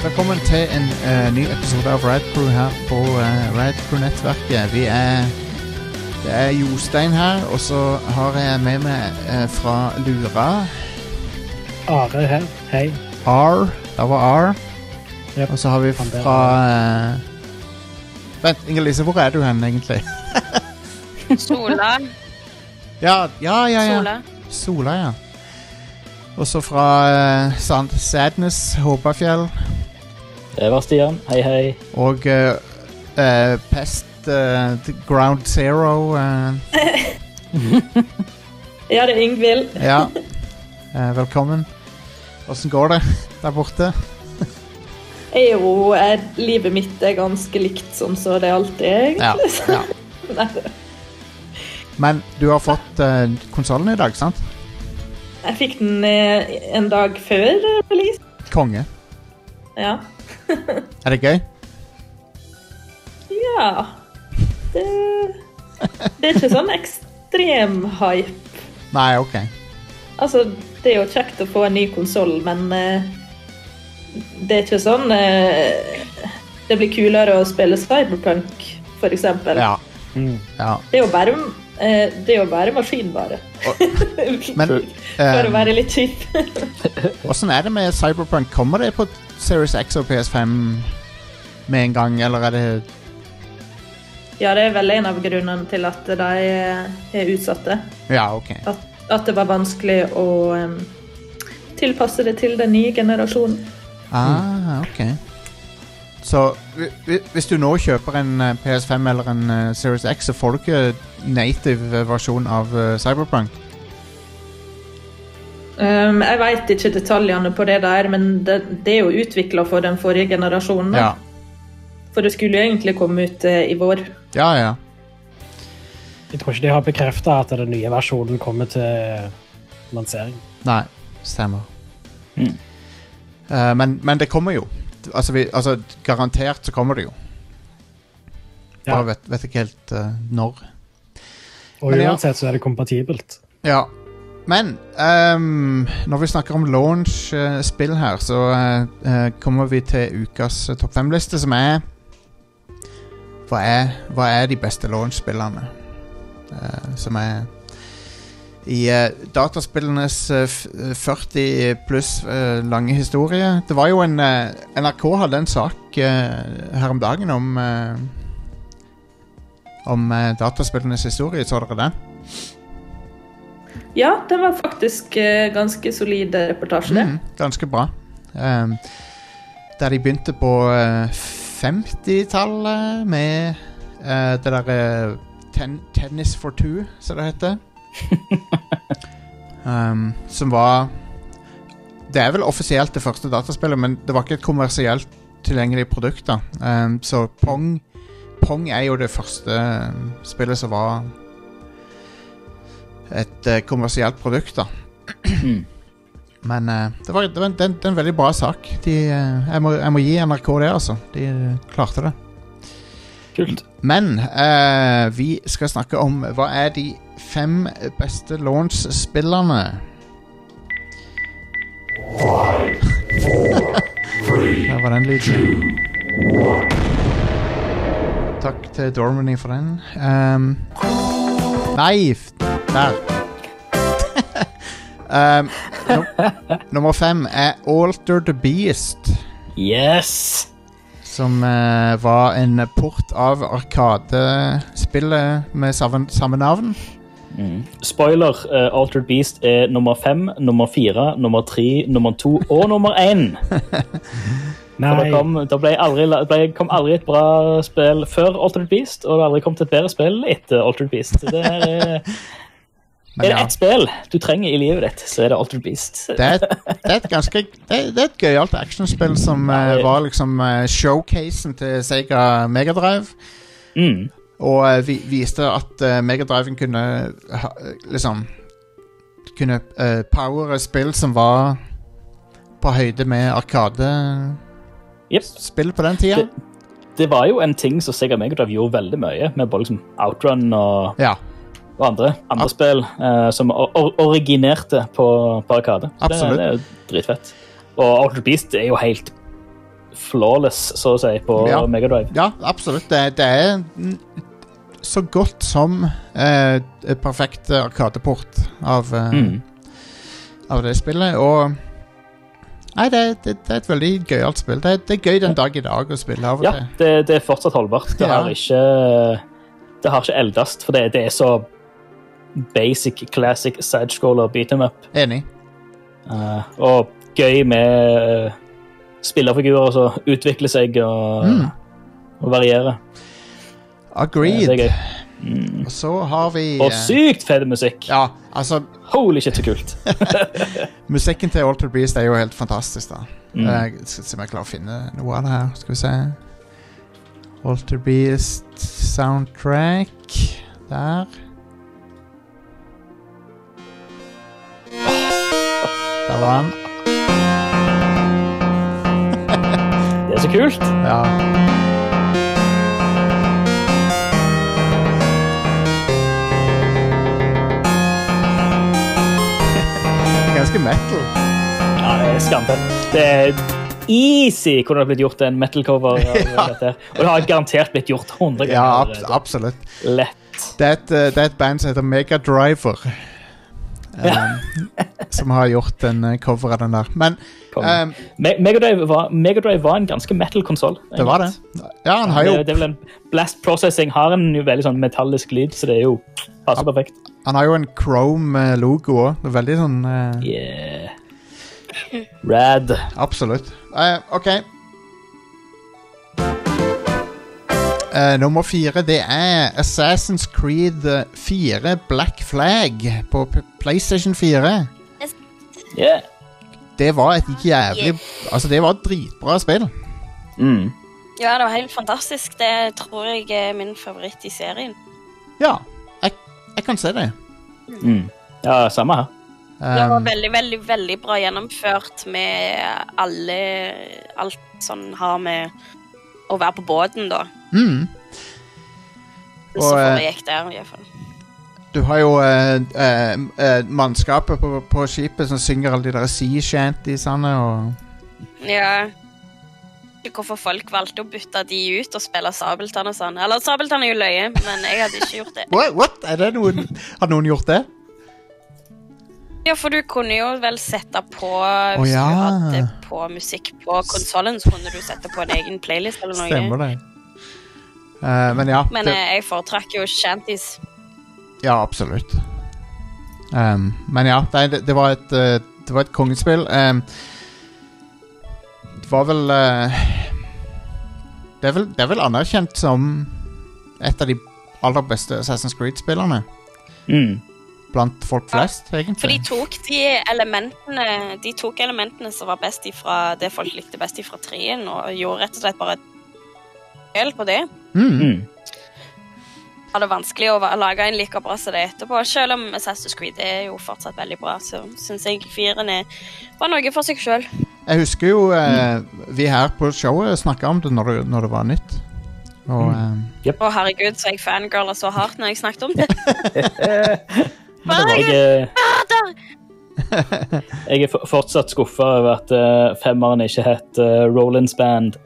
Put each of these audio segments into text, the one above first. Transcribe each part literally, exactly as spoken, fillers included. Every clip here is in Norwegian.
velkommen til en uh, ny episode av Rad Crew her på uh, Rad Crew-nettverket. Vi er Det er Jostein her, og så har jeg med meg uh, fra Lura Are her, hei. R, det var R. Yep. Og så har vi fra uh... Vent, Inger-Lise, hvor er du hen egentlig? Sola. Ja, ja, ja, ja. Sola. Sola, ja. Og så fra uh, Sand Sadness, Håpafjell. Det var Stian, hei hei. Og uh, uh, Pest uh, Ground Zero. Uh. Ja, det er Ingvild. Ja, uh, velkommen. Hvordan går det der borte? Jeg er jo, er, livet mitt er ganske likt sånn så det alltid er, egentlig. Ja, ja. Men du har fått uh, konsolen i dag, sant? Jeg fikk den eh, en dag før release. Konge. Ja. Er det gøy? Ja. Det, det er ikke sånn ekstrem hype. Nei, ok. Altså, det er jo kjekt å få en ny konsol, men eh, det er ikke sånn eh, det blir kulere å spille Cyberpunk, for eksempel. Ja. Mm. Ja. Det er jo bare, eh, det er jo bare maskinvare. Men For å være litt kjip. hvordan er det med Cyberpunk? Kommer det på Series X og P S fem med en gang, eller er det... Ja, det er vel en av grunnene til at de er utsatte. Ja, ok. At, at det var vanskelig å um, tilpasse det til den nye generasjonen. Ah, ok. Så vi- hvis du nå kjøper en uh, P S fem eller en uh, Series X, så får du ikke native versjon av uh, Cyberpunk? Um, jeg vet ikke detaljene på det der, men det, det er jo utviklet for den forrige generasjonen. Da. Ja. For det skulle jo egentlig komme ut uh, i vår. Ja, ja. Jeg tror ikke de har bekreftet at den nye versjonen kommer til lansering. Nei, stemmer. Mm. Uh, men, men det kommer jo. Altså, vi, altså, garantert så kommer det jo. Bare Ja. vet, vet ikke helt uh, når. Og Men ja. uansett så er det kompatibelt. Ja. Men um, når vi snakker om launch-spill her, så uh, uh, kommer vi til ukas uh, topp fem-liste, som er hva, er hva er de beste launch-spillene? Uh, som er i uh, dataspillenes uh, f- førti pluss uh, lange historie. Det var jo en uh, N R K hadde en sak uh, her om dagen om uh, om uh, dataspillenes historie. Så dere den? Ja, det var faktisk uh, ganske solid reportasje, det. Mm, ganske bra. Um, der de begynte på uh, femtitallet med uh, det der uh, ten, Tennis for Two, som det heter. um, som var Det er vel offisielt det første dataspillet, men det var ikke et kommersielt tilgjengelig produkt da. Um, så Pong Pong er jo det første um, spillet som var et uh, kommersielt produkt da. Men uh, det, var, det, var en, det, det er en veldig bra sak. De, uh, jeg, må, jeg må gi N R K det, altså. De uh, klarte det. Kult. Men uh, vi skal snakke om hva er de fem beste launch-spillerne. Der var den lyden. Takk til Dormany for den. Um, nei, f- der. um, no, nummer fem er Alter the Beast, Yes! som uh, var en port av Arkadespillet med samme, samme navn. Mm. Spoiler, uh, Altered Beast er nummer fem, nummer fire, nummer tre, nummer to og nummer én. For Nei, det kom, det ble aldri, det ble, kom aldri et bra spill før Altered Beast, og det har aldri kommet et bedre spill etter Altered Beast. Det er, Men er det ja, ett spill du trenger i livet ditt, så er det Altered Beast. det er, et, det er et ganske det er, det er et gøyalt actionspill som uh, var liksom uh, showcasen til Sega Mega Drive. Mm. Og uh, vi, viste at uh, Mega Driven kunne ha, liksom kunne uh, powere spill som var på høyde med Arkade Yep. spill på den tida. Det, det var jo en ting som Sega Mega Drive gjorde veldig mye, med både liksom Outrun og, Ja, og andre, andre Ab- spill eh, som or or originerte på, på Arkade. Så Absolutt. Det, det er jo dritfett. Og Altered Beast er jo helt flawless, så å si, på Ja. Mega Drive. Ja, absolutt. Det, det er n- så godt som eh, et perfekt arkadeport av, eh, Mm. av det spillet. Og Nei, det, det, det er et veldig gøyalt spill. Det, det er gøy den dag i dag å spille av og Ja, til. det, det er fortsatt holdbart. Det Ja. har ikke Det har ikke eldast, for det, det er så basic, classic sidescroller beat 'em up. Enig. Uh, og gøy med uh, spillerfigurer som utvikler seg og, Mm. og varierer. Agreed. Det er gøy. Og så har vi Og eh, sykt fet musikk! Ja, altså Holy shit, så kult! musikken til Altered Beast er jo helt fantastisk, da. Mm. Jeg skal se om jeg klarer å finne noe av det her. Skal vi se. Altered Beast soundtrack. Der. Der var han. Det er så kult! Ja. Ganske metal. Ja, det er skamfett. Det er easy kunne det blitt gjort en metal-cover av Ja. dette. Og det har garantert blitt gjort hundre ganger. Ja, abs allerede. absolutt. Lett. Det er, et, eh, det er et band som heter Mega Driver. Um, som har gjort en eh, cover av den der. Men Kom. um, Me- Mega Drive var, Mega Drive var en ganske metal-konsoll. det var det. Ja, han har jo Det, det er vel en Blast Processing har en jo veldig sånn metallisk lyd, så det er jo passer perfekt. Han har jo en Chrome-logo òg. Veldig sånn eh, Yeah. Rad. Absolutt. Eh, OK. Eh, nummer fire, det er Assassin's Creed fire Black Flag på P- PlayStation fire. Yeah. Det var et jævlig Altså, det var et dritbra spill. Mm. Ja, det var helt fantastisk. Det tror jeg er min favoritt i serien. Ja, jeg, jeg kan se det. Mm. Ja, samme her. Det var Um, veldig, veldig, veldig bra gjennomført med alle alt som har med å være på båten, da. mm. Så Og, eh, foregikk der, i hvert fall. Du har jo eh, eh, eh, mannskapet på, på skipet som synger alle de der sea shantiesene og Ja. Ikke hvorfor folk valgte å bytte de ut og spille Sabeltann og sånn. Eller Sabeltann er jo løye, men jeg hadde ikke gjort det. What? What? Er det noen Har noen gjort det? Ja, for du kunne jo vel sette på Å, Hvis ja. du hadde på musikk på konsollen, så kunne du sette på en egen playlist eller noe. Stemmer det. Eh, men ja. Men det, eh, jeg foretrakk jo shanties. ja, absolutt. Um, men ja, det, det, det var et eh, Det var et kongespill. Um, det var vel eh, det, er vel det er vel anerkjent som et av de aller beste Assassin's Creed-spillerne. Mm. Blant folk flest, For de egentlig. tok de elementene De tok elementene som var best ifra det folk likte best ifra treen, og gjorde rett og slett bare et spill på det. Mm. Mm. Det var vanskelig å va- lage en like bra som det etterpå. Selv om Assassin's Creed er jo fortsatt veldig bra, så synes jeg firen er var noe for seg selv. Jeg husker jo eh, vi her på showet snakket om det når det, når det var nytt. Og eh, Å herregud, så jeg fangirler så hardt når jeg snakket om det. Jeg, er- jeg er for- fortsatt skuffa over at uh, femmeren ikke het uh, Rollins Band.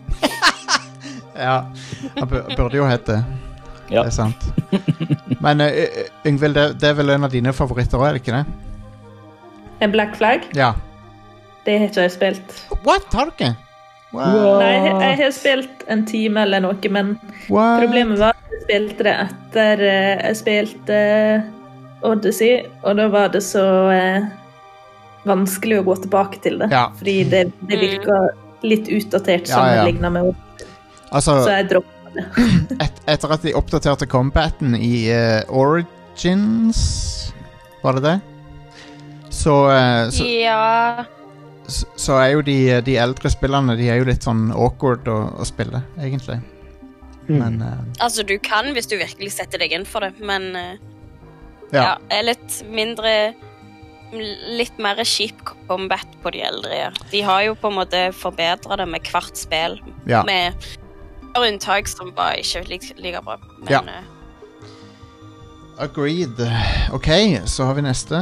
ja, han bur- burde jo hett det. Ja. Det er sant. Men uh, Yngvild, det, det er vel en av dine favoritter også, er det ikke det? En Black Flag, Ja. det har ikke jeg spilt. What? Har du ikke? Wow. Nei, jeg, jeg har spilt en time eller noe, men What? problemet var at jeg spilte det etter eh, jeg spilte eh, Odyssey, og da var det så eh, vanskelig å gå tilbake til det. Ja. Fordi det, det virka litt utdatert Ja, ja. sammenlignet med Odyssey. Altså, Så jeg droppet det. et, etter at de oppdaterte combaten i eh, Origins, var det det? Så, eh, så, Ja, så, så er jo de, de eldre spillerne, de er jo litt sånn awkward å, å spille, egentlig. Men eh, altså du kan hvis du virkelig setter deg inn for det, men eh, ja. ja, er litt mindre litt mer kjip combat på de eldre. Ja. De har jo på en måte forbedret det med hvert spill, Ja. med et par unntak som var ikke like, like bra. Men Ja. eh, Agreed. Ok, så har vi neste.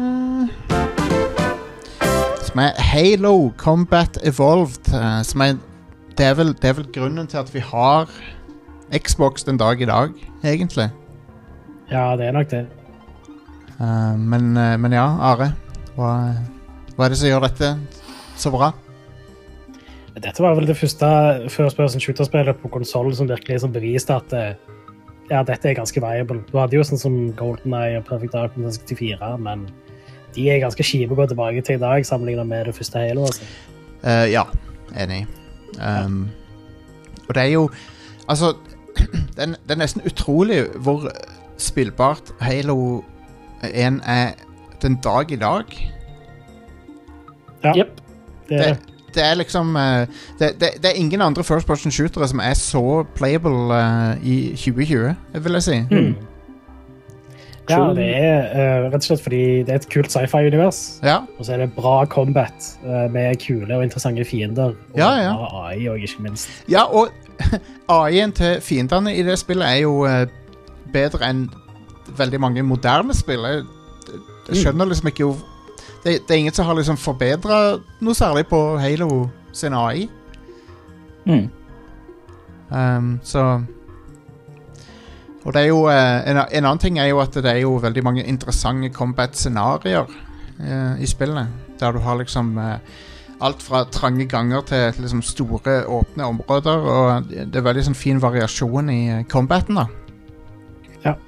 Som er Halo Combat Evolved. eh, Som er det, er vel, det er vel grunnen til at vi har Xbox den dag i dag, egentlig. Ja, det er nok det. Uh, men, uh, men ja, Are, hva, hva er det som gjør dette så bra? Dette var vel det første first person shooter-spillet på konsolen som virkelig som beviste at ja, dette er ganske viable. Du hadde jo sånn som GoldenEye og Perfect Dark sextifire, men de er ganske kjipe å gå tilbake til i dag sammenlignet med det første Halo. Altså. Uh, ja, enig. Um, og det er jo altså, det er, det er nesten utrolig hvor spillbart Halo en er den dag i dag. Ja, Yep. det er det. Det er liksom uh, det, det, det er ingen andre first person shootere som er så playable uh, i tjue tjue, vil jeg si. Mm. Ja, det er uh, rett og slett fordi det er et kult sci-fi-univers, Ja, og så er det bra combat uh, med kule og interessante fiender, og Ja, ja. bra A I og ikke minst. ja og A I-en til fiendene i det spillet er jo uh, bedre enn veldig mange moderne spill. Jeg, jeg skjønner liksom ikke hvor det, det er ingen som har liksom forbedret noe særlig på Halo sin A I. Mm. Um, så Og det er jo uh, en, en annen ting er jo at det er jo veldig mange interessante combat-scenarier uh, i spillet, der du har liksom uh, alt fra trange ganger til liksom store åpne områder, og det er veldig sånn fin variasjon i uh, combaten da. Ja.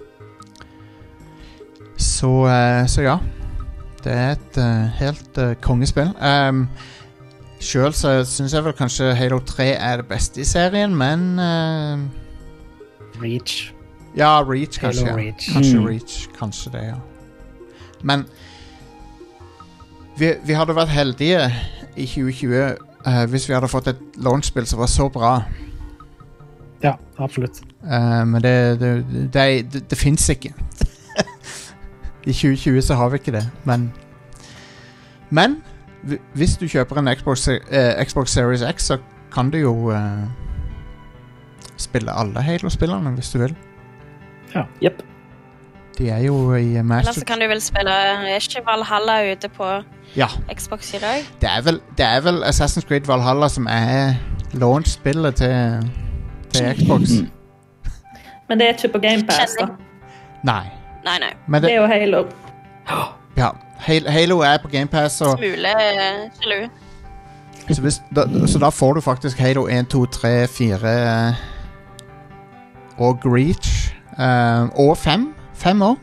Så, uh, så ja, det er et uh, helt uh, kongespill. Um, selv så synes jeg vel kanskje Halo tre er det beste i serien, men uh, Reach. ja, Reach kanskje. Halo Ja. Reach. Kanskje Mm. Reach, kanskje det, ja. Men vi, vi hadde vært heldige i tjue tjue uh, hvis vi hadde fått et launchspill som var så bra. Ja, absolutt. Uh, men det, det, det, er- det, det finnes ikke. I tjue tjue så har vi ikke det, men Men hvi- hvis du kjøper en Xbox, eh, Xbox Series X, så kan du jo eh, spille alle Halo-spillerne hvis du vil. Yep. De er jo i Eller Master... så kan du vel spille er ikke Valhalla ute på Ja, Xbox i dag? det er, vel, det er vel Assassin's Creed Valhalla som er launch-spillet til, til Xbox. Mm. Men det er ikke på Game Pass, da. Nei, Nei, nei. men Det det, er jo Halo. ja, Halo, Halo er på Game Pass, og, Smule sjalu. så, hvis, da, så da får du faktisk Halo en, to, tre, fire og Reach. eh, og fem. Fem år.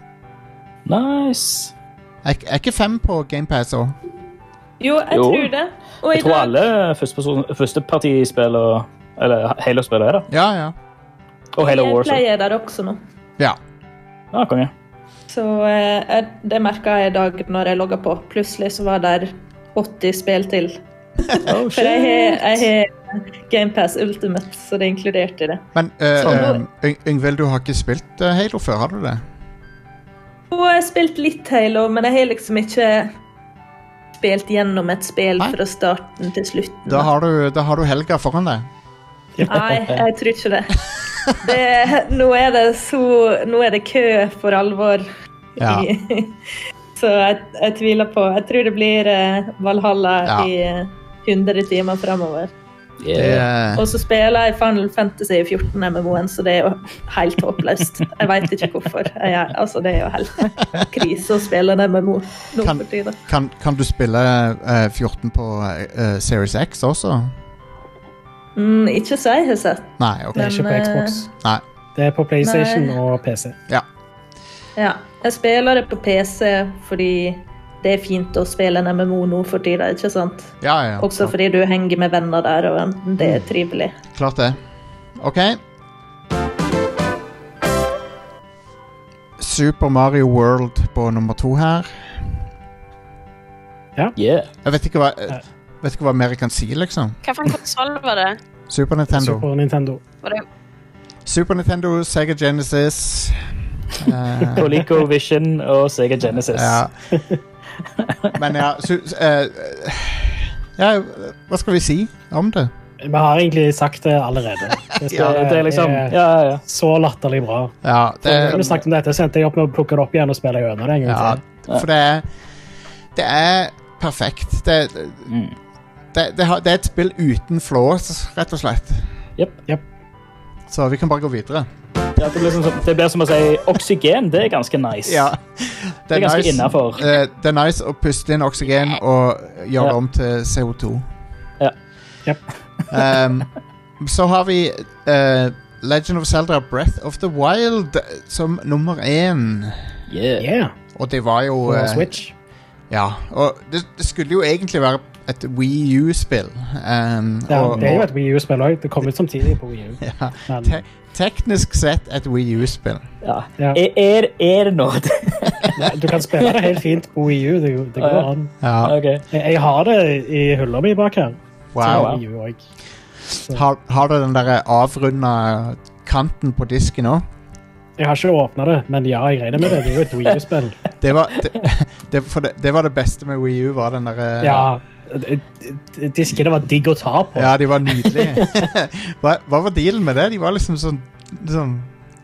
Nice. Er, er ikke fem på Game Pass også? Jo, jeg Jo. tror det. Og i Jeg tror dag alle førsteperson- førstepartispiller eller Halo-spiller er det. Ja, ja. Og Halo jeg Wars. også. pleier der også nå. Ja, Ja, konge. Så eh, jeg- det merket jeg i dag når jeg logget på. Plutselig så var der åtti spill til. Oh, For jeg har, jeg har Game Pass Ultimate, så det er inkludert i det. men eh, Sånn. eh, Yng- Yngvild, du har ikke spilt eh, Halo før, har du det? Og jeg har spilt litt Halo, men jeg har liksom ikke spilt gjennom et spill Nei. fra starten til slutten. Da har du, da har du helga foran deg. Nei, jeg tror ikke det. det nå, er det så, nå er det kø for alvor. Ja. I- så jeg, jeg tviler på. Jeg tror det blir eh, Valhalla Ja. i eh, hundre timer fremover. Det, Yeah. eh, Og så spiller jeg Final Fantasy fjorten M M O-en, så det er jo helt håpløst. Jeg vet ikke hvorfor. Jeg, er- altså, det er jo helt krise å spille en M M O nå Kan- for tiden. kan, kan du spille eh, fjorten på eh, Series X også? Mm, ikke så jeg har sett. Nei, ok. Det er ikke på Men, eh, Xbox. Nei. Det er på PlayStation Nei. og P C. Ja, jeg spiller det på P C fordi det er fint å spille en M M O nå for tiden, ikke sant? Ja, ja. Også fordi du henger med venner der, og det er trivelig. Klart det. Ok. Super Mario World på nummer to her. Yeah. Jeg vet ikke hva, jeg vet ikke hva mer jeg kan si, liksom. Hva for en konsoll var det? Super Nintendo. Super Nintendo. Var det Super Nintendo, Sega Genesis. eh, ColecoVision og Sega Genesis. ja. Men ja, su, eh, ja, hva skal vi si om det? Vi har egentlig sagt det allerede. Det, Ja, Det er liksom er Ja, ja, ja. så latterlig bra. Ja, Når vi det, snakket om dette, så endte jeg opp med å plukke det opp igjen og spille gjennom det en gang ja til. for det er Det er perfekt. Det, Mm. det, det, har, det er et spill uten flaws, rett og slett. Yep. Yep. Så vi kan bare gå videre. Ja, det, blir som, det blir som å si oksygen. Det er ganske nice. Ja. Det er ganske nice, innenfor. uh, det er nice å puste inn oksygen og gjøre Ja. om til C O to. Ja. Yep. um, så har vi uh, Legend of Zelda Breath of the Wild som nummer én. Yeah. Yeah. Og det var jo På uh, Switch. Ja, og det, det skulle jo egentlig være et Wii U-spill. Um, Ja, og, det er jo et Wii U-spill også. Det kom ut samtidig på Wii U. ja, Men, te teknisk sett et Wii U-spill. Ja. Ja. Er, er, er det noe? ja, du kan spille det helt fint på Wii U. Det, det går Ah, ja. an. Ja, Ok. Jeg, jeg har det i hylla mi bak her. wow. Til Wii U også. Så Har, har du den der avrunda kanten på disken òg? Jeg har ikke åpnet det, men ja, jeg regner med det. Det er jo et Wii U-spill. Det, var- det, det, for det, det var det beste med Wii U, var den der Ja, d- d- diskene var digg å ta på. Ja, de var nydelige. hva, hva var dealen med det? De var liksom sånn, sånn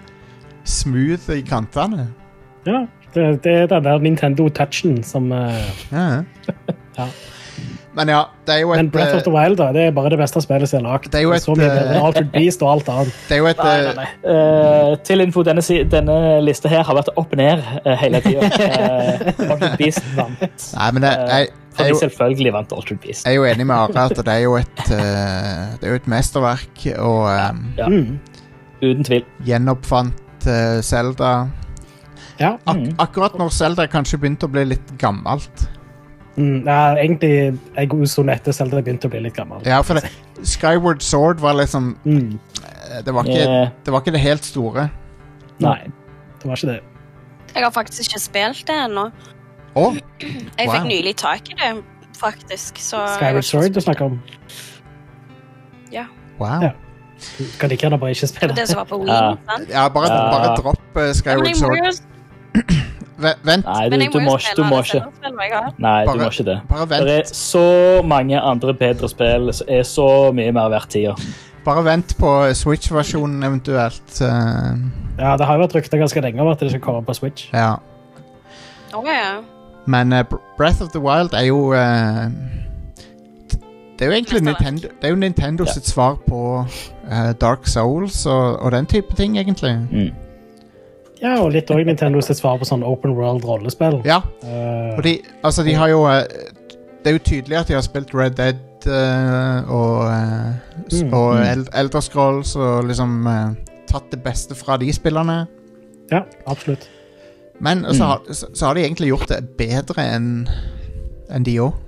smooth i kantene. Ja, det, det er den der Nintendo Touchen som eh, Ja. Ja. Men ja, det er jo et Men Breath of the Wild, da, det er bare det beste spillet som er lagt. Det er jo et, Så mye eh, bedre enn Altered Beast og alt annet. Det er jo et Nei, nei, nei. Eh, til info, denne, si- denne lista her har vært opp og ned eh, hele tida. Uh, Altered Beast vant. Nei, men jeg, jeg, jeg, Fordi er jo, selvfølgelig vant Altered Beast. jeg er jo enig med Are at det er jo et eh, Det er jo et mesterverk, og um, Ja. Mm. Uten tvil. gjenoppfant uh, Zelda. Ja. Ak Mm. akkurat når Zelda kanskje begynte å bli litt gammelt. Mm, ja, egentlig en god stund etter Zelda begynte å bli litt gammel. Ja, for det, Skyward Sword var liksom Mm. eh, det var, ikke, Eh, det var ikke det helt store. Nei, det var ikke det. Jeg har faktisk ikke spilt det ennå. Å, Jeg Wow. fikk nylig tak i det, faktisk. Så jeg har Skyward ikke Sword du spilt snakker om. wow. Ja. Du kan like gjerne bare ikke spille. det som var på Wii. Ja. sant? Ja, bare, Ja. bare dropp uh, Men Skyward jeg må Sword. jo, V vent, nei, du, men jeg du, må må, jo ikke- spille du må alle ikke. Zelda-spillene jeg har. Nei, Bare- du må ikke det. bare Det er vent, så mange andre bedre spill som er så mye mer verdt tida. bare vent på Switch-versjonen eventuelt. Uh, Ja, det har jo vært rykter ganske lenge om at det skal komme på Switch. ja. Å, ja. Men uh, Breath of the Wild er jo uh, Det er jo egentlig Mesterverk. Nintendo, det er jo Nintendo Ja. sitt svar på uh, Dark Souls og, og den type ting, egentlig. Mm. Ja, og litt også Nintendo sitt svar på sånn open world rollespill. Ja, Eh, og de, altså de har jo uh, det er jo tydelig at de har spilt Red Dead uh, og, uh, s- Mm. og Mm. El Elder Scrolls og liksom uh, tatt det beste fra de spillerne. ja, absolutt. Men så, Mm. har, så, så har de egentlig gjort det bedre enn enn de òg.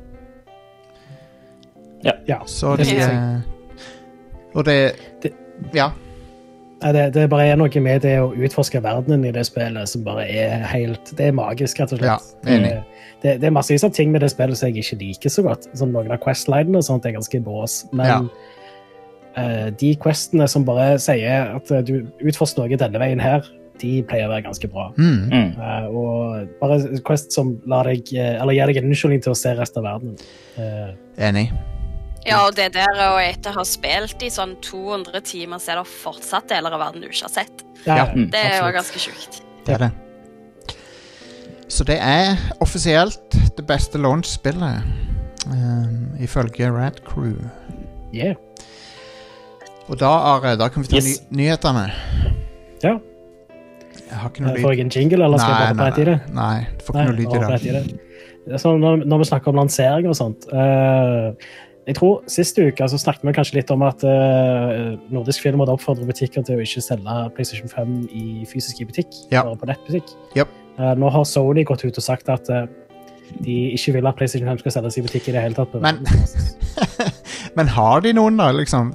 Ja, Så det de synes jeg. eh, Og det, Det- Ja. Nei, Det, det bare er noe med det å utforske verdenen i det spillet som bare er helt Det er magisk, rett og slett. Ja, enig. Det, det, det er massevis av ting med det spillet som jeg ikke liker så godt. Sånn, noen av questlinene og sånt er ganske bås. Men Ja. eh, de questene som bare sier at eh, du utforsker noe denne veien her, de pleier å være ganske bra. Mm. Mm. Eh, og bare quest som lar deg, eh, eller gir deg en unnskyldning til å se resten av verden. Eh, Enig. Ja, og det der å etter å ha spilt i sånn to hundre timer, så er det fortsatt deler av verden du ikke har sett. ja, Ja. Mm. Det er jo absolutt. ganske sjukt. Det er det. Så det er offisielt det beste launch-spillet, um, ifølge Rad Crew. Yeah. Og da, Are, da kan vi ta Yes. ny nyhetene. Ja. Jeg har ikke noe Eh, lyd. Får jeg en jingle, eller skal jeg bare nei, prate i det? nei, du får Nei, ikke noe lyd i bare dag. prate i det. Det er sånn, når, når vi snakker om lansering og sånt eh, Jeg tror Siste uke så snakket vi kanskje litt om at eh, Nordisk Film hadde oppfordret butikker til å ikke selge PlayStation fem i fysisk i butikk, Ja. bare på nettbutikk. Yep. Eh, nå har Sony gått ut og sagt at eh, de ikke vil at PlayStation fem skal selges i butikk i det hele tatt. på Men- verdensbasis. Men har de noen, da? liksom?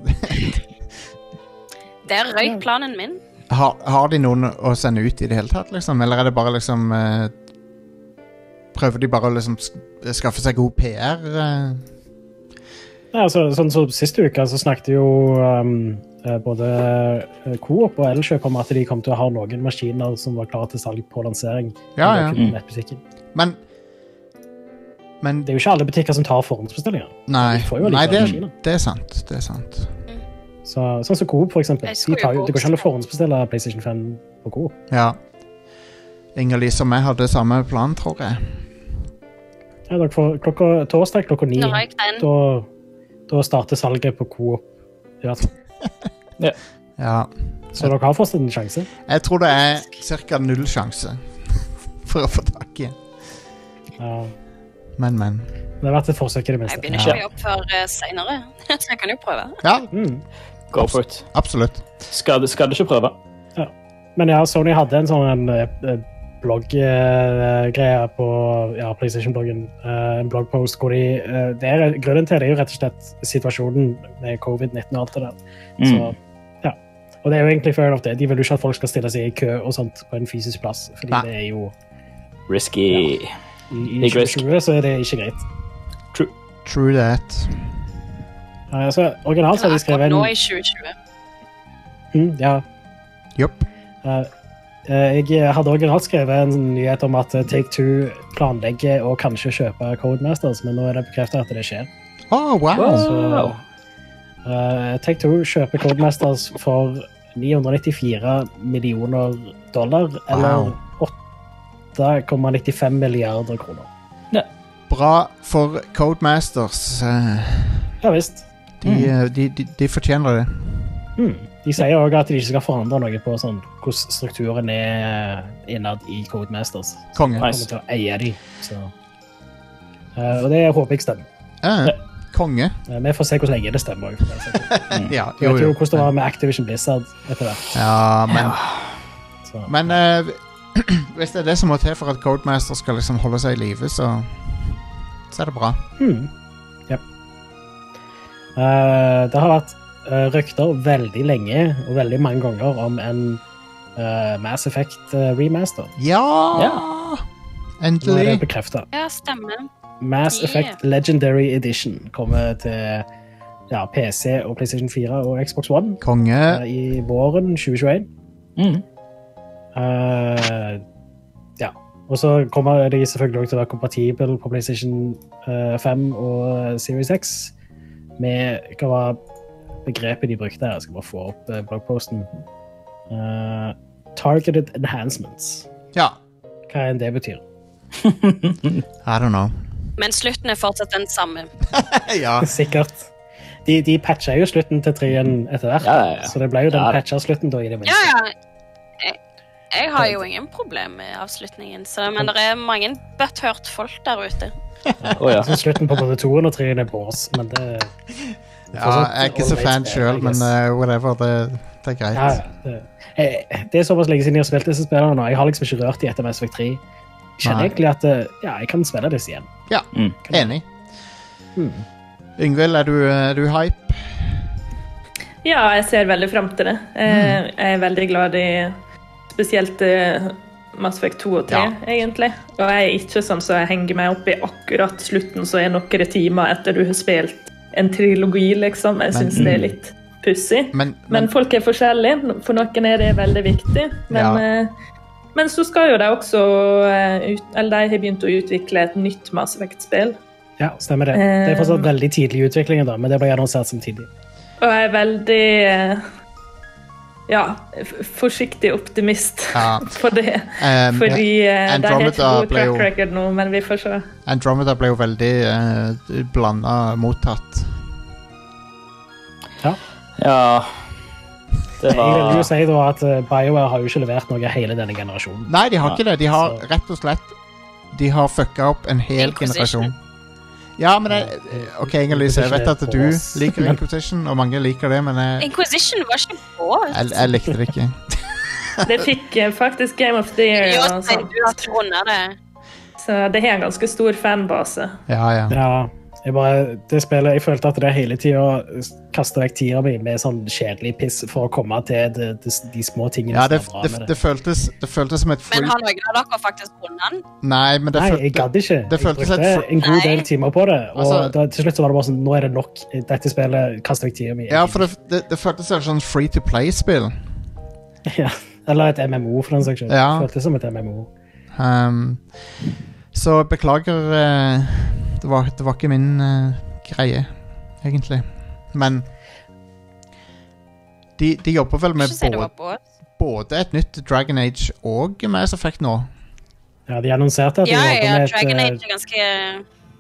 Der røyk planen min. Har, har de noen å sende ut i det hele tatt, liksom? Eller er det bare liksom eh, Prøver de bare å liksom sk- skaffe seg god P R? eh? Ja, altså, sånn som Siste uke så snakket jo um, eh, både eh, Coop og Elkjøp om at de kom til å ha noen maskiner som var klare til salg på lansering. Ja, i ja. kun nettbutikken. Men Men Det er jo ikke alle butikker som tar forhåndsbestillinger. Nei, de får jo nei likevel det, maskiner. det er sant. Det er sant. Så, sånn som Coop, for eksempel. Jeg De skulle tar jo jo, det går ikke an å forhåndsbestille PlayStation fem på Coop. Ja. Inger-Lise og meg hadde samme plan, tror jeg. Ja, dere får klokka, torsdag klokka ni. Når røyk den? Da, da starter salget på Coop. Ja. Ja. Ja. Så dere har fortsatt en sjanse. Jeg tror det er cirka null sjanse for å få tak i. Ja. Men, men. Det har vært et forsøk i det minste. Jeg begynner ikke å jobbe før uh, senere, så jeg kan jo prøve. Ja, Mm. Go for it. absolutt. Skal, skal du ikke prøve? Men ja, Sony hadde en sånn en, eh, blogg-greie på ja, PlayStation-bloggen. Eh, en bloggpost hvor de eh, det er, grunnen til det er jo rett og slett situasjonen med covid nitten og alt det der. Mm. Så, ja. Og det er jo egentlig fair enough det. De vil jo ikke at folk skal stille seg i kø og sånt på en fysisk plass, fordi Nei. det er jo Risky. i, i Big risk. tjue tjue så er det ikke greit. True that. Eh, så originalt så har de skrevet Nå en i tjue tjue. mm, ja, Jopp. Eh, eh, jeg hadde originalt skrevet en nyhet om at Take-Two planlegger å kanskje kjøpe Codemasters, men nå er det bekreftet at det skjer. Oh, wow. Wow. Uh, Take-Two kjøper Codemasters for ni hundre nittifire millioner dollar, eller åtte komma nittifem milliarder kroner. Bra for Codemasters. eh, Ja visst. De, eh, de, de, de fortjener det. Hmm. De sier også at de ikke skal forandre noe på sånn, hvordan strukturen er innad i Codemasters. Konge. De Nice. kommer til å eie de. Så. Uh, og det håper jeg stemmer. Eh, konge. Uh, vi får se hvordan lenge det stemmer. også. Ja, Jeg jo, vet jo jo. hvordan det var med Activision Blizzard etter det. Ja, men, Så. men eh, hvis det er det som må til for at Codemaster skal liksom holde seg i live, så, så er det bra. Hmm. Ja. Uh, det har vært uh, rykter veldig lenge og veldig mange ganger om en uh, Mass Effect uh, remaster. Ja! Ja. Nå er det Endelig. bekreftet. Ja, stemmer. Mass Yeah. Effect Legendary Edition kommer til ja, P C og PlayStation fire og Xbox One Konge. uh, i våren tjue tjueen. Mm. Uh, ja. Og så kommer de selvfølgelig også til å være kompatibel på PlayStation uh, fem og Series X med hva var begrepet de brukte her. Jeg skal bare få opp uh, bloggposten. Uh, targeted enhancements. Ja. Hva enn det betyr. I don't know. Men slutten er fortsatt den samme. Ja. Sikkert. De, de patcha jo slutten til treen etter hvert, Ja, ja, ja. så det ble jo den Ja. patcha slutten da i det minste. Ja, ja. Jeg, jeg har jo ingen problem med avslutningen, så, men det er mange butthurt folk der ute. Å ja. Så slutten på både toen og treen er bås, men det Ja, jeg er ikke så fan selv, men uh, whatever, det, det er greit. Ja, ja, det, jeg, det er såpass lenge siden jeg har spilt disse spillene nå. Jeg har liksom ikke rørt de etter Mass Effect tre. Jeg kjenner Nei. egentlig at eh, ja, jeg kan spille disse igjen. Ja, Mm. enig. Hmm. Yngvild, er du, er du hype? Ja, jeg ser veldig frem til det. Eh, Jeg er veldig glad i spesielt eh, Mass Effect to og tre, Ja. egentlig. Og jeg er ikke sånn så jeg henger meg opp i akkurat slutten, så er noen timer etter du har spilt en trilogi, liksom. Jeg Men- synes det er litt pussig. Men, Men men folk er forskjellige. For noen er det veldig viktig. Men, Ja. eh, men så skal jo de også eh, ut, eller de har begynt å utvikle et nytt Mass Effect-spill. Ja, stemmer det. Det er fortsatt Um, veldig tidlig i utviklingen, da, men det ble annonsert samtidig. Og jeg er veldig eh, ja, f- forsiktig optimist Ja. på det. um, Fordi eh, de har Andromeda ikke god ble jo- track record nå, men vi får se. Andromeda ble jo veldig uh, blanda mottatt. Ja. Det Jeg vil jo var si da at eh, BioWare har jo ikke levert noe hele denne generasjonen. Nei, de har ikke det. De har Så- rett og slett De har fucka opp en hel Inquisition. generasjon. Ja, men jeg, OK, Inger-Lise, jeg vet at du Inquisition er liker bås. Inquisition, og mange liker det, men jeg, Inquisition var ikke bås. jeg, jeg likte det ikke. Det fikk eh, faktisk Game of the Year, Jo, og sier sånt. du at du unner det. Så det har en ganske stor fanbase. Ja, ja. Ja, jeg bare, det spillet, jeg følte at det hele tiden kastet vekk tida mi med sånn kjedelig piss for å komme til de, de, de små tingene ja det, som er bra det, med det, føltes, det føltes som et Men free... har noen av dere faktisk vunnet den? Nei, men det, Nei, føl- jeg gadd ikke. det Jeg føltes brukte et fr- en god Nei. del timer på det, og Altså- da, til slutt så var det bare sånn, nå er det nok. Dette spillet kaster vekk tida mi. Ja, for det, det, det føltes som et sånn free-to-play-spill. Ja, eller et M M O, for den saks skyld. Ja. Det føltes som et M M O. Um, så beklager eh, det, var, det var ikke min eh, greie, egentlig. Men de, de jobber vel med Ikke si det både, var bås. både et nytt Dragon Age og Mass Effect nå. Ja, de annonserte at de Ja, jobber ja, med et, Dragon eh, Age er ganske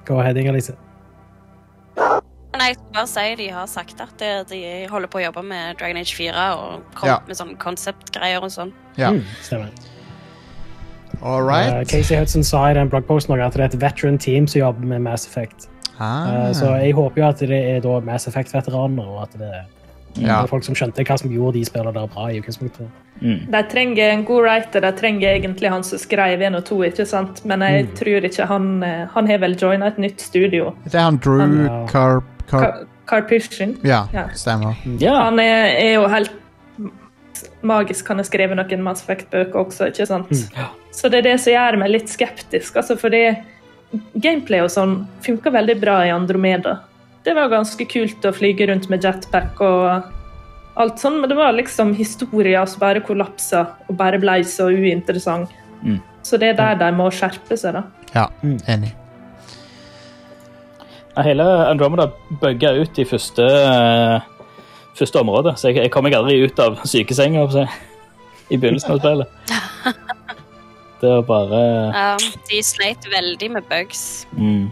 Go ahead, Inger-Lise. Nei, jeg skal bare si de har sagt at de holder på å jobbe med Dragon Age fire og kom Ja. med sånne konseptgreier og sånn. Ja, Mm, stemmer. all Uh, right. Casey Hudson sa i den bloggposten også at det er et veteran team som jobber med Mass Effect. Ah. Uh, så jeg håper jo at det er da Mass Effect-veteraner, og at det er, Ja. det er folk som skjønte hva som gjorde de spillene der bra i utgangspunktet. Mm. De trenger en god writer, de trenger egentlig han som skrev en og to, ikke sant? Men jeg Mm. tror ikke han eh, Han har vel joinet et nytt studio. Det er han Drew Han, ja. Carp... Carp Car Carpishin. ja, Ja. stemmer. Ja. Han er, er jo helt magisk. Han har skrevet noen Mass Effect-bøker også, ikke sant? Mm. Så det er det som gjør meg litt skeptisk, altså, fordi gameplay og sånn funker veldig bra i Andromeda. Det var ganske kult å flyge rundt med jetpack og alt sånn, men det var liksom historier som bare kollapsa og bare ble så uinteressant. Mm. Så det er der de må skjerpe seg, da. Ja, Mm. enig. Ja, hele Andromeda bugga ut i første, eh, første område, så jeg, jeg kom meg aldri ut av sykesenga holdt jeg på å si, i begynnelsen av spillet. Det var bare Um, de sleit veldig med bugs. mm.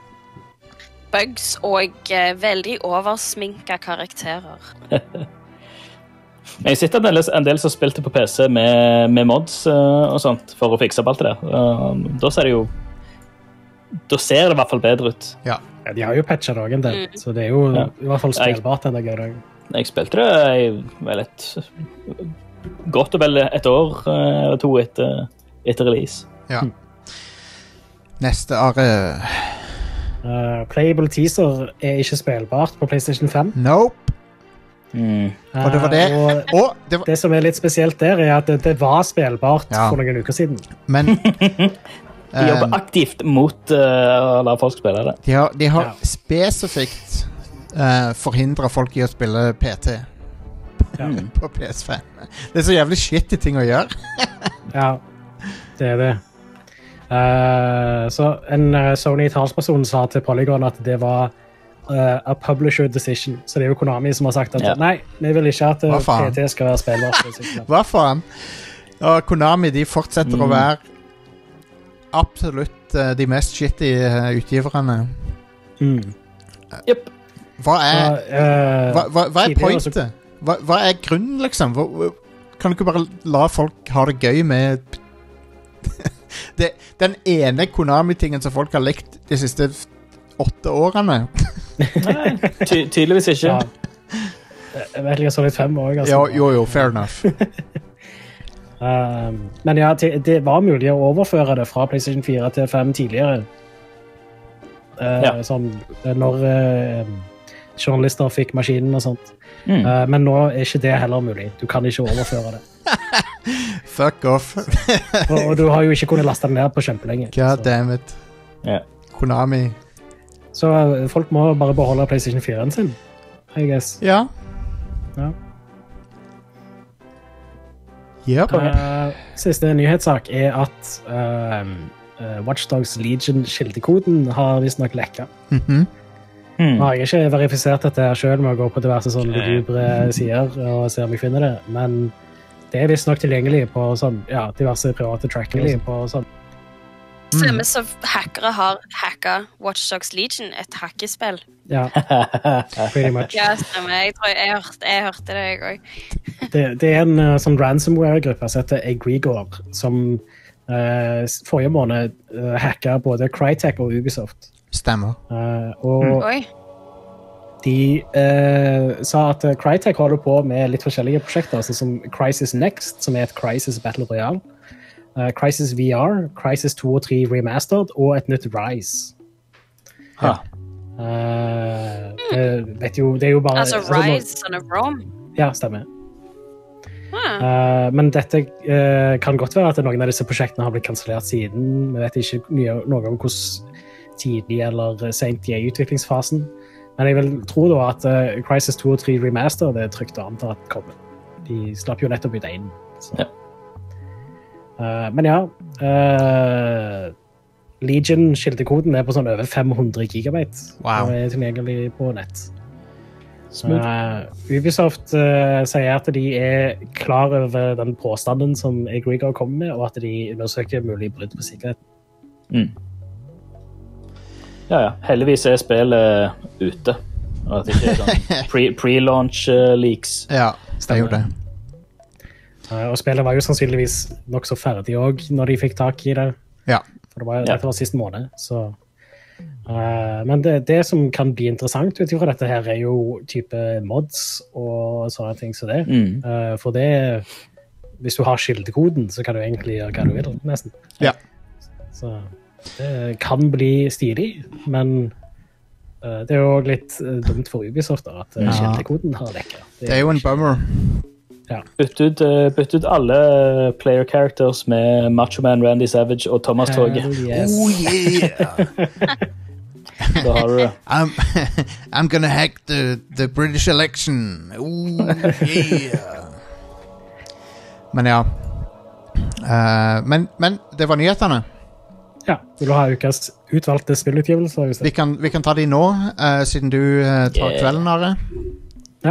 Bugs og eh, veldig oversminka karakterer. Jeg sitter en del, en del som spilte på P C med, med mods eh, og sånt for å fikse opp alt det der. Uh, da ser det jo Da ser det i hvert fall bedre ut. Ja. Ja, de har jo patchet det også en del, Mm. så det er jo Ja. i hvert fall spillbart den dag i dag. Jeg spilte det i vel et godt og vel et år eh, eller to etter, etter release. Ja. Neste Are. Uh, playable teaser er ikke spillbart på PlayStation fem. Nope. Mm. Og det var det. Uh, og Og det var det som er litt spesielt der, er at det, det var spillbart Ja. for noen uker siden. Men De jobber um, aktivt mot uh, å la folk spille det. de har, de har Ja. spesifikt uh, forhindret folk i å spille P T Ja. på P S fem. Det er så jævlig shitty ting å gjøre. Ja, det er det. Uh, så en uh, Sony-talsperson sa til Polygon at det var uh, a publisher decision. Så det er jo Konami som har sagt at Ja. nei, vi vil ikke at uh, Hva faen? P T skal være spillbart. Hva faen? Og Konami de fortsetter å Mm. være absolutt uh, de mest shitty uh, utgiverne. Mm. Yep. Hva er, Så, uh, hva, hva, hva er tidligere pointet? Hva, hva er grunnen, liksom? Hva, hva- kan du ikke bare la folk ha det gøy med det, den ene Konami-tingen som folk har likt de siste f- åtte årene? Nei, ty tydeligvis ikke. Ja. Jeg vet ikke, jeg så litt fem år. Altså. Jo, jo, jo, fair enough. Um, men ja, til- det var mulig å overføre det fra PlayStation fire til fem tidligere. Uh, Ja. Sånn, uh, når uh, journalister fikk maskinen og sånt. Mm. Uh, men nå er ikke det heller mulig. Du kan ikke overføre det. Fuck off. Og, og du har jo ikke kunnet laste det ned på kjempelenge. God Så, damn it. Ja. Konami. så uh, folk må bare beholde PlayStation fire-en sin, I guess. Ja. Ja. Yep. Uh, siste nyhetssak er at um, uh, Watch Dogs Legion-kildekoden har visstnok lekket. Mhm. Mm. Nå har jeg ikke verifisert dette her selv med å gå på diverse sånne lugubre sider og se om jeg finner det, men det er visstnok tilgjengelig på sånn, ja, diverse private trackere på sånn. Stemmer så hackere har hacka Watch Dogs Legion, et hackespill. Ja, pretty much. Ja, stemmer. Jeg tror jeg, jeg, hørte, jeg hørte det, jeg òg. Det, det er en uh, sånn ransomware-gruppe som heter Egregor, som uh, forrige måned uh, hacka både Crytek og Ubisoft. Stemmer. Uh, og Oi. de uh, sa at uh, Crytek holder på med litt forskjellige prosjekter, sånn som Crysis Next, som er et Crysis Battle Royale. Uh, Crysis V R, Crysis to og tre Remastered og et nytt Rise. Ha. Uh, det, vet jo, det er jo bare Altså altså, nå- Rise Son of Rome. Ja, stemmer. Ah. Uh, men dette uh, kan godt være at noen av disse prosjektene har blitt kansellert siden. Vi vet ikke mye, noe om hvordan tidlig eller sent de er i utviklingsfasen. Men jeg vil tro da at uh, Crysis to og tre Remaster det er trygt å anta at kommer. De slapp jo nettopp ut en. Så. Ja. Uh, men ja, uh, Legion-kildekoden er på sånn over fem hundre gigabyte. Wow. Og er tilgjengelig på nett. Uh, Ubisoft uh, sier at de er klar over den påstanden som Egregor kommer med, og at de undersøker mulig brudd på sikkerhet. Mm. Ja, ja. Heldigvis er spillet ute. Og at det ikke er sånn pre- pre-launch uh, leaks. Ja, det er jo det. Uh, og spillet var jo sannsynligvis nok så ferdig også når de fikk tak i det. Ja. For det var, Ja. dette var siste måned, så... Uh, men det, det som kan bli interessant ut ifra dette her er jo type mods og sånne ting som det. Mm. Uh, for det, hvis du har skildekoden, så kan du egentlig gjøre hva du vil, nesten. Ja. Så det kan bli stilig, men uh, det er jo litt uh, dumt for Ubisoft da, at uh, Ja. skildekoden har lekket. Det er jo en bummer. Bytt ut, uh, bytt ut alle player characters med Macho Man, Randy Savage og Thomas Toge. Hell yes. Oh yeah! Da har du det. I'm, I'm gonna hack the, the British election. Oh yeah! Men ja. Uh, men, men det var nyhetene. Ja, vil du ha ukas utvalgte spillutgivelser? Just Vi det? kan, vi kan ta de nå, uh, siden du uh, tar Yeah. kvelden, Are. Ja.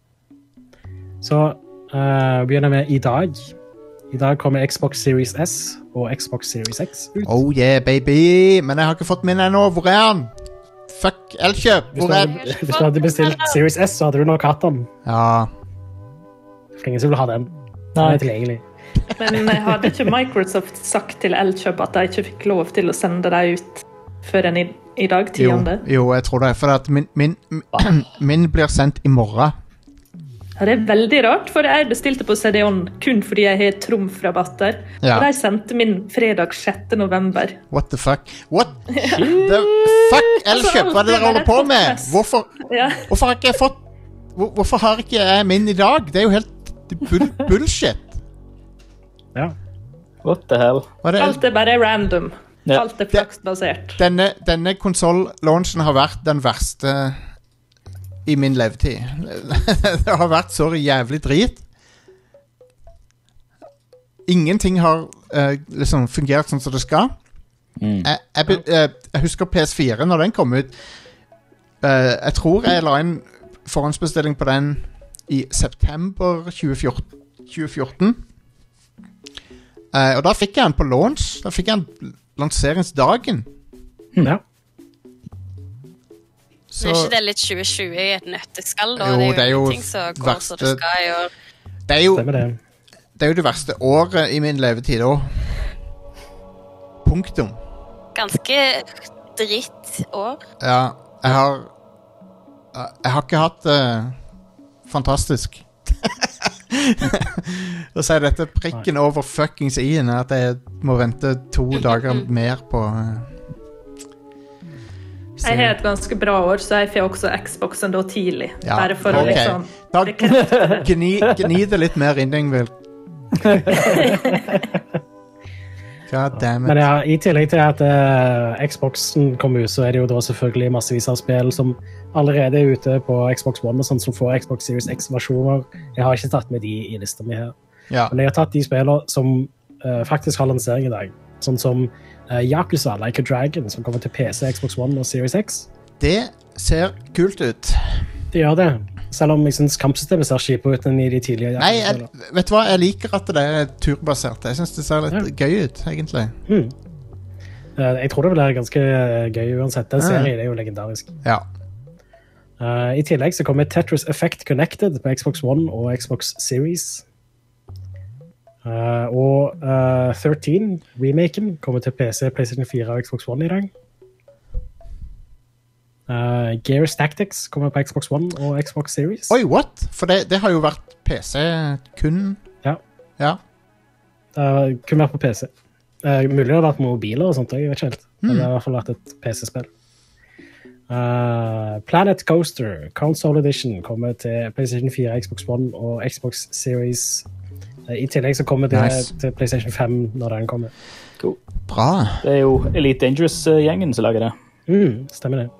Så uh, begynner vi i dag. I dag kommer Xbox Series S og Xbox Series X ut. Oh yeah, baby! Men jeg har ikke fått min ennå. Hvor er han? Fuck, Elkjøp! Hvis Hvor du, er hadde, hvis du hadde bestilt Series S, så hadde du nok hatt den. Ja. For ingen som vil ha den. Den Nei. er tilgjengelig. Men eh, hadde ikke Microsoft sagt til Elkjøp at de ikke fikk lov til å sende dem ut før enn i, i dag, Jo, tiende? jo, jeg tror det. For at min, min, min blir sendt i morgen. Ja, det er veldig rart, for jeg bestilte på C D-on kun fordi jeg har trumfrabatter. Ja. Og de sendte min fredag sjette november. What the fuck? What the fuck, Elkjøp? Hva er det dere holder på med? Hvorfor, Ja. hvorfor har ikke jeg fått hvor, Hvorfor har ikke jeg min i dag? Det er jo helt bull, bullshit. Ja. What the hell? Hva er det? Alt er bare random. Ja. Alt er flaksbasert. Denne, denne konsoll-launchen har vært den verste i min levetid. Det har vært så jævlig drit. Ingenting har eh, liksom fungert sånn som det skal. Mm. Jeg, jeg, be- eh, jeg husker P S fire når den kom ut. Eh, jeg tror jeg la inn forhåndsbestilling på den i september tjue fjorten. tjue fjorten. Eh, og da fikk jeg den på launch. Da fikk jeg den lanseringsdagen. ja. Så Men er ikke det litt tjue tjue i et nøtteskall, da? Jo, det det er er jo jo ingenting som går verste- som det skal gjøre. det er jo Stemmer det. Det er jo det verste året i min levetid òg. Punktum. Ganske dritt år. Ja, jeg har Jeg har ikke hatt det fantastisk. Da sier dette prikken over fuckings i-en, at jeg må vente to dager mer på eh, Jeg har et ganske bra år, så jeg får også Xboxen da tidlig. Ja, Bare for ok. å liksom Da bekrefte det. gni, gni det litt mer inn, Ingvild. God damn Men it. ja, i tillegg til at uh, Xboxen kom ut, så er det jo da selvfølgelig massevis av spill som allerede er ute på Xbox One, og sånn som får Xbox Series X-versjoner. Jeg har ikke tatt med de i lista mi her. Ja. Men jeg har tatt de spillene som uh, faktisk har lansering i dag. Sånn som uh, Yakuza, Like a Dragon, som kommer til P C, Xbox One og Series X. Det ser kult ut. Det gjør det. Selv om jeg synes kampsystemet ser kjipere ut enn i de tidligere Nei, jeg, Yakuza-spillene. vet du hva? Jeg liker at det er turbasert. Jeg syns det ser litt Ja. gøy ut, egentlig. Mm. Uh, jeg tror det blir ganske uh, gøy uansett. Den Ja. serien er jo legendarisk. Ja. Uh, I tillegg så kommer Tetris Effect Connected på Xbox One og Xbox Series. Uh, og uh, thirteen, remaken, kommer til P C, PlayStation fire og Xbox One i dag. Uh, Gears Tactics kommer på Xbox One og Xbox Series. Oi, what? For det, det har jo vært P C kun. Ja. Ja. Uh, kun vært på P C. Uh, mulig det har vært mobiler og sånt, jeg vet ikke helt. Men det har i hvert fall vært et P C-spill. Uh, Planet Coaster Console Edition kommer til PlayStation fire, Xbox One og Xbox Series. Uh, I tillegg så kommer det Nice. til PlayStation fem når den kommer. Cool. Bra. Det er jo Elite Dangerous-gjengen som lager det. Mm, stemmer det.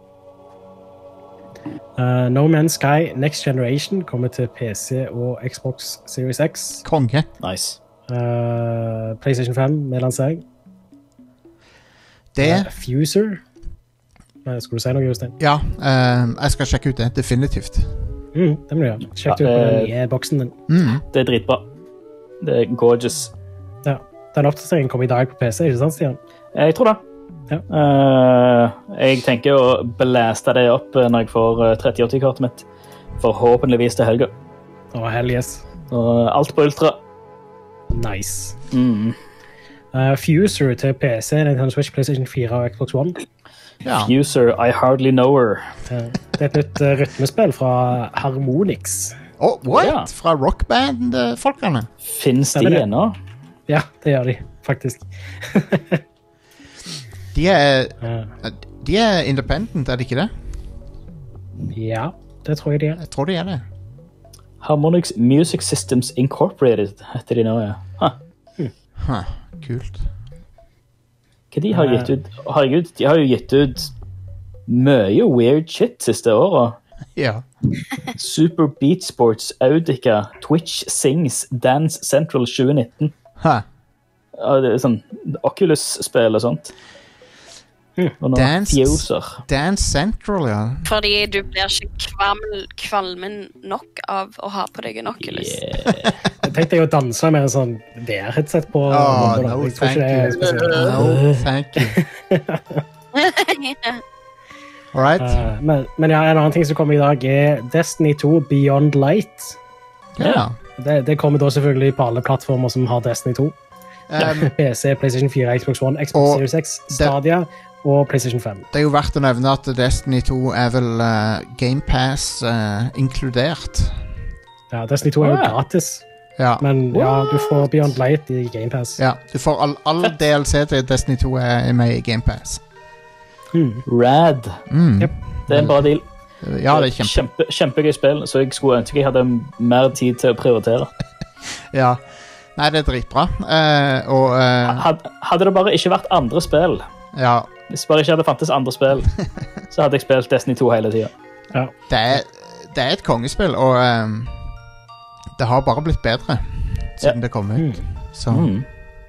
Uh, No Man's Sky Next Generation kommer til P C og Xbox Series X. Konge. Nice. Uh, PlayStation fem med lansering. Det Uh, Fuser. Uh, skal du si noe, Jostein? Ja, eh, jeg skal sjekke ut det. Definitivt. Mm, det må du gjøre. Sjekk det ut Ja, på eh, den nye boksen din. Mm. Det er dritbra. Det er gorgeous. Ja. Den oppdateringen kommer i dag på P C, ikke sant, Stian? Jeg tror det. Ja. Uh, jeg tenker å belaste det opp når jeg får tretti åtti-kortet mitt. Forhåpentligvis til helga. Å, hell yes. Og alt på ultra. Nice. Mm. Uh, Fuser til P C, Nintendo Switch, PlayStation fire og Xbox One. Ja. Fuser, I hardly know her. Det er et nytt uh, rytmespill fra Harmonix. Oh, what? Ja. Fra rockband-folkene? Finnes de Stemmer det. ennå? Ja, det gjør de, faktisk. De er, Uh, de er independent, er det ikke det? ja, det tror jeg de er. Jeg tror de er det. Harmonix Music Systems Incorporated heter de nå, ja. Huh. Huh, kult. Hva de har gitt ut? Herregud, de har jo gitt ut mye weird shit siste året. Ja. Super Beat Sports, Audica, Twitch Sings, Dance Central tjue nitten. Huh. Ja, det er sånn Oculus-spill og sånt. Og nå Dance- Fuser. Dance Central, ja. Fordi du blir ikke kvalm, kvalmen nok av å ha på deg en Oculus. Yeah. Jeg tenkte jeg å danse med en sånn V R-headset på. Oh, på- no, jeg tror thank ikke det er you. spesielt. No, thank you. All right. Uh, men, men ja, en annen ting som kommer i dag er Destiny to Beyond Light. Ja. Det, det kommer da selvfølgelig på alle plattformer som har Destiny to. Um, P C, PlayStation fire, Xbox One, Xbox Og Series X, Stadia og PlayStation fem. det er jo verdt å nevne at Destiny to er vel uh, Game Pass uh, inkludert. Ja, Destiny to er jo Ah. gratis, Ja. men ja, du får Beyond Light i Game Pass. ja. Du får all, all D L C til Destiny to er med i Game Pass. Hmm. Rad. Mm. Yep. Det er en bra deal. Ja, det er kjempe... Kjempe, kjempegøy spill, så jeg skulle ønske jeg hadde mer tid til å prioritere. Ja. Nei, det er dritbra. Uh, og uh, Had, hadde det bare ikke vært andre spill, ja, hvis bare ikke hadde fantes andre spill, så hadde jeg spilt Destiny to hele tiden. Ja. det er, det er et kongespill, og um, det har bare blitt bedre siden det kom ut. Så Mm.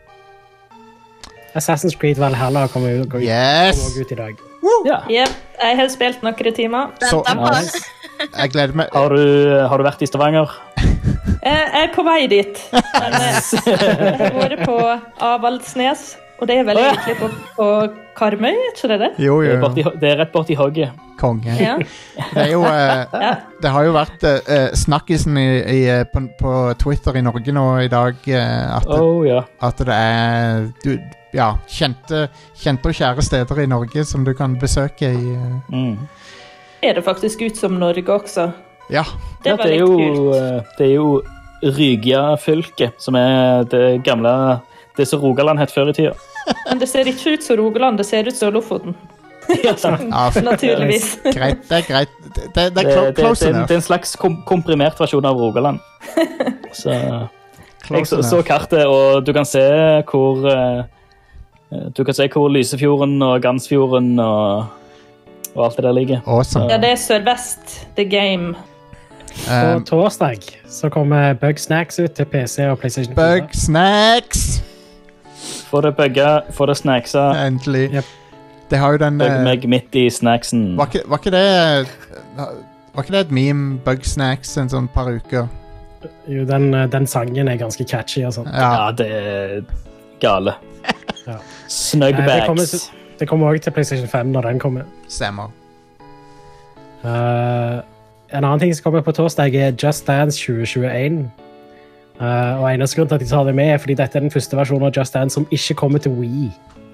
Assassin's Creed Valhalla kommer ut, kommer yes! også ut i dag. Ja. Yep, jeg har spilt noen timer. Så Vent da på. Nice. jeg gleder meg. Har, du, har du vært i Stavanger? Eh, Jeg er på vei dit. Men eh, jeg har vært på Avaldsnes, og det er vel Å, ja. egentlig på, på Karmøy, er ikke det det? Jo, Det jo, er, borti, det er rett borti hogget. konge. Ja. Det er jo uh, Ja. Det har jo vært uh, snakkisen i, i, uh, på, på Twitter i Norge nå i dag uh, at, Oh, ja. at det er du, ja, kjente, kjente og kjære steder i Norge som du kan besøke i uh, Mm. Er det faktisk ut som Norge også? Ja. Det Ja, var det er litt jo, kult. eh, det er jo Rygja fylke, som er det gamle det som Rogaland het før i tida. Men det ser ikke ut som Rogaland, det ser ut som Lofoten. ja f- Naturligvis. greit, det er greit. Det, det, det er Det, clo det, det, close det, er en- enough. det er en slags kom, komprimert versjon av Rogaland. Så jeg Close så, så enough. kartet, og du kan se hvor eh, Du kan se hvor Lysefjorden og Gansfjorden og, og alt det der ligger. Awesome. Ja, det er sørvest, The Game. På Um, torsdag så kommer Bug Snacks ut til P C og PlayStation fire. Bug snacks! Få det bugga, få det snacksa. Endelig. Yep. Det har jo den Bugg uh, meg midt i snacksen. var, ikke, var ikke det uh, Var ikke det et meme, Bug Snacks, en sånn par uker? Jo, den, den sangen er ganske catchy og sånn. Ja. Ja, det er gale. Ja. Snugbags. Det kommer- Det kommer også til PlayStation fem når den kommer. Stemmer. Uh, en annen ting som kommer på torsdag er Just Dance tjue tjueen. Uh, og eneste grunn til at de tar det med er fordi dette er den første versjonen av Just Dance som ikke kommer til Wii.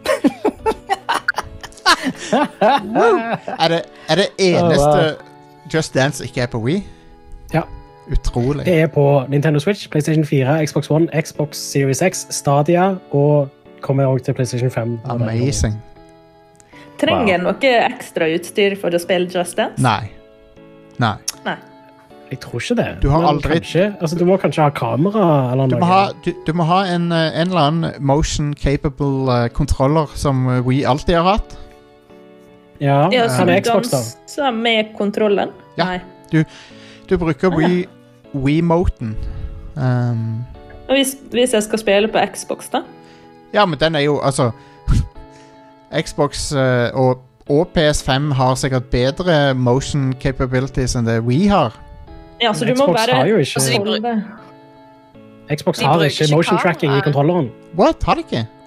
Er det, er det eneste Just Dance ikke er på Wii? Ja. Utrolig. Det er på Nintendo Switch, PlayStation fire, Xbox One, Xbox Series X, Stadia og kommer også til PlayStation fem. når den kommer. Amazing. Trenger en noe ekstra utstyr for å spille Just Dance? Nei. Nei. Nei. Jeg tror ikke det. Du har Men aldri- Kanskje, altså, du må kanskje ha kamera eller Du noe. må ha, du, du må ha en, eh, en eller annen motion capable eh, controller som eh, Wii alltid har hatt. Ja, Ja, så kan du det Xbox da? danser med kontrollen? Ja. Nei. Du bruker Ah, ja. Wii, Wii-moten. Um, Og hvis, hvis jeg skal spille på Xbox, da? ja, men den er jo, altså Xbox eh, og, og P S fem har sikkert bedre motion capabilities enn det Wii har. Ja, så Men du må Xbox bare har jo ikke- Altså, de holde- Xbox De har bruker ikke ikke motion kamera. tracking i kontrolleren. What? Har de ikke?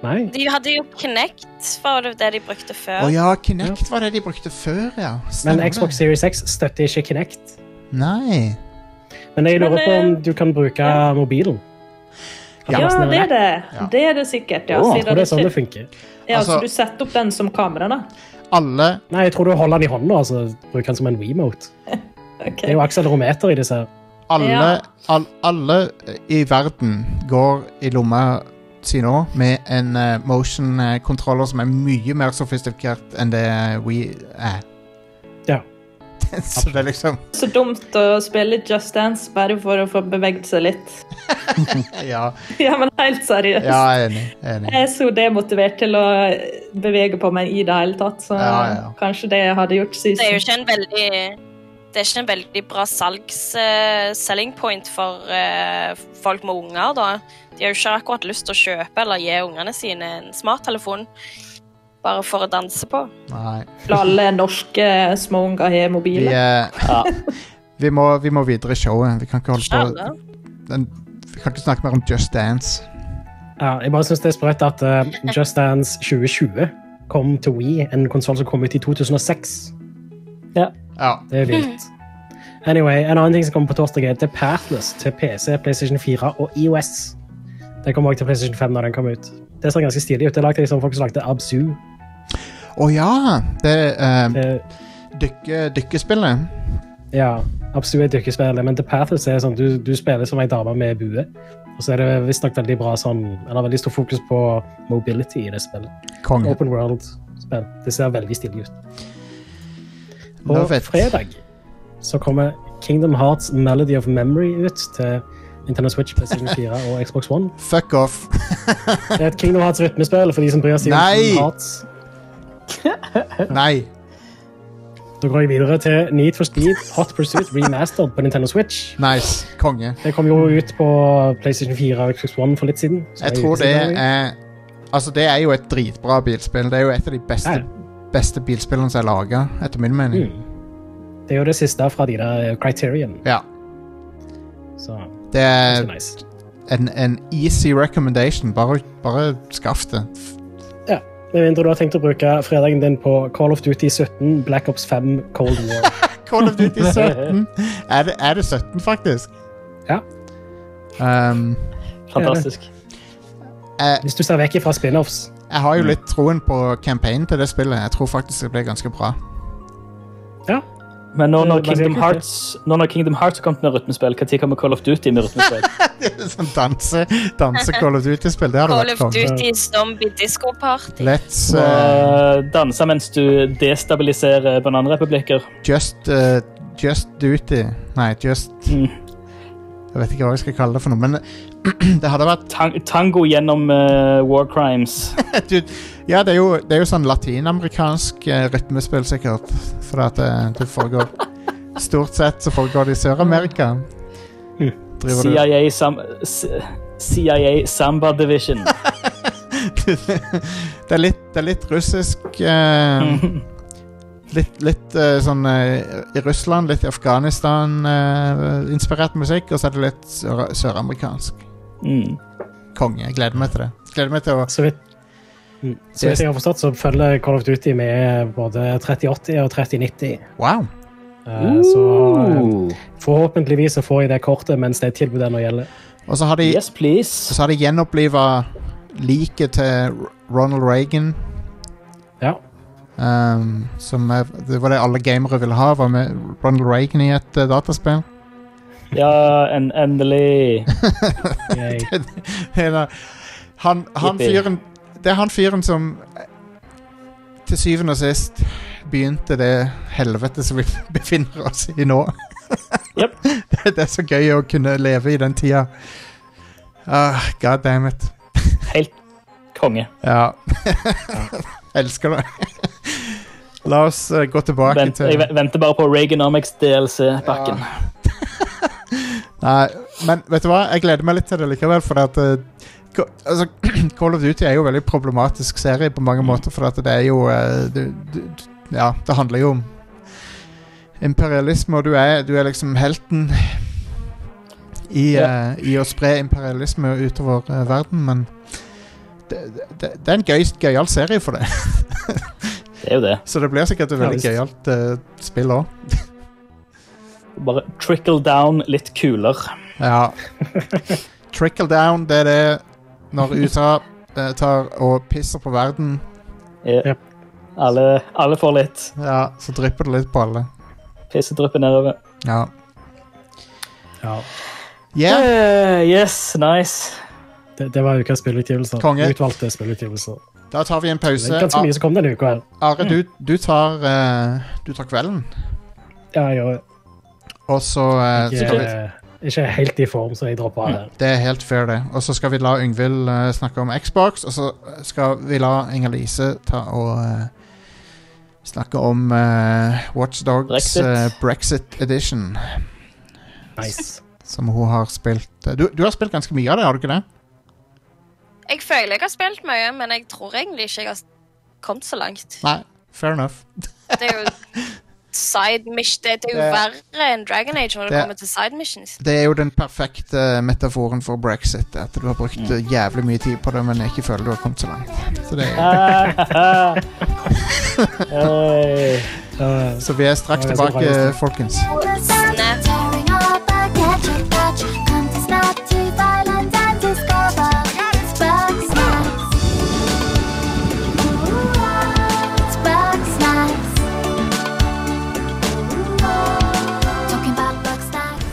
Nei. De hadde jo Kinect, var det det de brukte før. Å ja, Kinect var det de brukte før, ja. Stemmer Men Xbox det. Series X støtter ikke Kinect. Nei. Men jeg lurer Men, på om eh, du kan bruke ja. mobilen. Kan Ja, du laste ned det er en app? det. Ja. Det er det sikkert, ja. Å, siden og det er sånn ikke- det funker. Ja, Altså- så du setter opp den som kamera, da? Alle Nei, jeg tror du holder den i hånda, altså bruker den som en Wiimote. Ok. Det er jo akselerometer i disse her. Alle, Ja. all, alle i verden går i lomma si nå med en uh, motion-kontroller som er mye mer sofistikert enn det we er. Ja. Så det er liksom Så dumt å spille Just Dance bare for å få beveget seg litt. Ja, Ja, men helt seriøst. ja jeg er enig. Jeg er enig. Jeg er så demotivert til å bevege på meg i det hele tatt, så Ja, ja. kanskje det jeg hadde gjort sist. Det er jo ikke en veldig Det er ikke en veldig bra salgs uh, selling point for uh, folk med unger, da. De har jo ikke akkurat lyst til å kjøpe eller gi ungene sine en smarttelefon bare for å danse på. Nei. Alle norske småunger har Vi, mobiler. eh, Ja. vi, må, vi må videre i showet. Vi kan ikke holde på Alle. den, Vi kan ikke snakke mer om Just Dance. Ja, jeg bare synes det er sprøtt at uh, Just Dance tjue tjue kom til Wii, en konsol som kom ut i to tusen og seks. Ja. Det er vilt. Anyway, en annen ting som kommer på torsdag er The Pathless til P C, PlayStation fire og iOS. Det kommer også til PlayStation fem når den kommer ut. Det ser ganske stilig ut. Det er lagt liksom folk som lagde Abzu. Å ja! Det er uh, Det, dykke, dykkespillet. ja, Abzu er dykkespillet, men The Pathless er sånn, du, du spiller som en dame med bue. Og så er det visstnok veldig bra sånn, eller veldig stor fokus på mobility i det spillet. Konge. Open world-spill. Det ser veldig stilig ut. På Love it. fredag så kommer Kingdom Hearts Melody of Memory ut til Nintendo Switch, PlayStation fire og Xbox One. Fuck off. Det er et Kingdom Hearts rytmespill for de som bryr seg om Nei! Kingdom Hearts. Nei. Så går jeg videre til Need for Speed Hot Pursuit Remastered på Nintendo Switch. Nice. Konge. Det kom jo ut på PlayStation fire og Xbox One for litt siden. så Jeg er tror ute det siden. er Altså, det er jo et dritbra bilspill. Det er jo et av de beste, Ja. beste bilspillene som er laget, etter min mening. Mm. Det er jo det siste fra de der Criterion. Ja. Så Det er ganske nice. en, en easy recommendation. Bare, bare skaff det. Ja. Med mindre du har tenkt å bruke fredagen din på Call of Duty sytten, Black Ops fem, Cold War. Call of Duty sytten. Er det, er det sytten, faktisk? Ja. Um, Fantastisk. jeg, Hvis du ser vekk fra spin-offs. jeg har jo litt troen på campaign til det spillet. Jeg tror faktisk det blir ganske bra. Ja. Men nå når Det er Kingdom kult, Hearts Nå når Kingdom Hearts har kommet med rytmespill, hva tid kommer Call of Duty med rytmespill? Sånn danse, danse Call of Duty-spill. Det hadde Call vært of konge. Duty Zombie Disco Party. Let's Og uh, eh, danse mens du destabiliserer bananrepublikker. just uh, Just Duty. Nei, just Mm. Jeg vet ikke hva jeg skal kalle det for noe, men det hadde vært Tang tango gjennom eh, war crimes. du, Ja, det er jo, det er jo sånn latinamerikansk uh, rytmespill, sikkert. For at det, det foregår Stort sett så foregår det i Sør-Amerika. Driver C I A, sam S- C I A Samba Division. du det, er litt, det er litt russisk uh, Litt, litt uh, sånn uh, i Russland, litt i Afghanistan uh, inspirert musikk, og så er det litt sør søramerikansk. Mm. Konge. Jeg gleder meg til det. Gleder meg til å Så vidt, mm. så vidt jeg har forstått, så følger Call of Duty med både tretti åtti og tretti nitti. Wow. Eh, Så eh, Ooh. forhåpentligvis så får jeg det kortet mens det er tilbud ennå gjelder. Og så har de, Yes, please. så har de gjenopplivet liket til Ronald Reagan. Ja. Um, som er, det var det alle gamere ville ha, var med Ronald Reagan i et uh, dataspill. Ja, en, endelig. Jeg, Hele- han, han Yippee. fyren Det er han fyren som eh, til syvende og sist begynte det helvete som vi befinner oss i nå. Yep. det, det er så gøy å kunne leve i den tida. Ah, God damn it. Helt konge. Ja. Elsker det. La oss uh, gå tilbake Vent, til jeg ve- venter bare på Reaganomics D L C-pakken. Nei, men vet du hva? Jeg gleder meg litt til det likevel, for at uh, Ca- altså, Call of Duty er jo en veldig problematisk serie på mange måter, for at det er jo uh, du, du, ja, det handler jo om imperialisme, og du er, du er liksom helten i, Ja. uh, i å spre imperialisme utover uh, verden, men det, det, det er en gøy, gøyal serie for det. Det er jo det. Så det blir sikkert et veldig Ja, gøyalt uh, spill også. Bare trickle down litt kuler. Ja. Trickle down, det er det når U S A uh, tar og pisser på verden. Ja. Yep. Alle, alle får litt. Ja, så drypper det litt på alle. Pissedrypper nedover. Ja. Ja. Yeah. Uh, yes, nice. Det, det var ukas spillutgivelser. Konge. Utvalgte spillutgivelser. Da tar vi en Det pause. er ganske mye som kom denne uka her. Are, du, du, tar, uh, du tar kvelden. Ja, jeg er Og så, uh, så ikke, skal vi ikke helt i form, så jeg dropper av det. Det er helt fair det. Og så skal vi la Yngvild uh, snakke om Xbox, og så skal vi la Inger-Lise ta og uh, snakke om uh, Watch Dogs Brexit. uh, Brexit Edition, Nice. som hun har spilt. Du, du har spilt ganske mye av det, har du ikke det? Jeg føler jeg har spilt mye, men jeg tror egentlig ikke jeg har kommet så langt. Nei, fair enough. Det er jo side mission. Det, det er jo Det- verre enn Dragon Age når det, Det- kommer til side missions. Det er jo den perfekte metaforen for Brexit, at du har brukt uh, jævlig mye tid på det, men ikke føler du har kommet så langt. Så, det er, Hey. Uh, så vi er straks Ja, det er så tilbake, bra, just folkens. Snap. Tearing up a gadget patch. Come to snap to Thailand and discover Spug Snacks. Spug Snacks. Talking about Bug Snacks.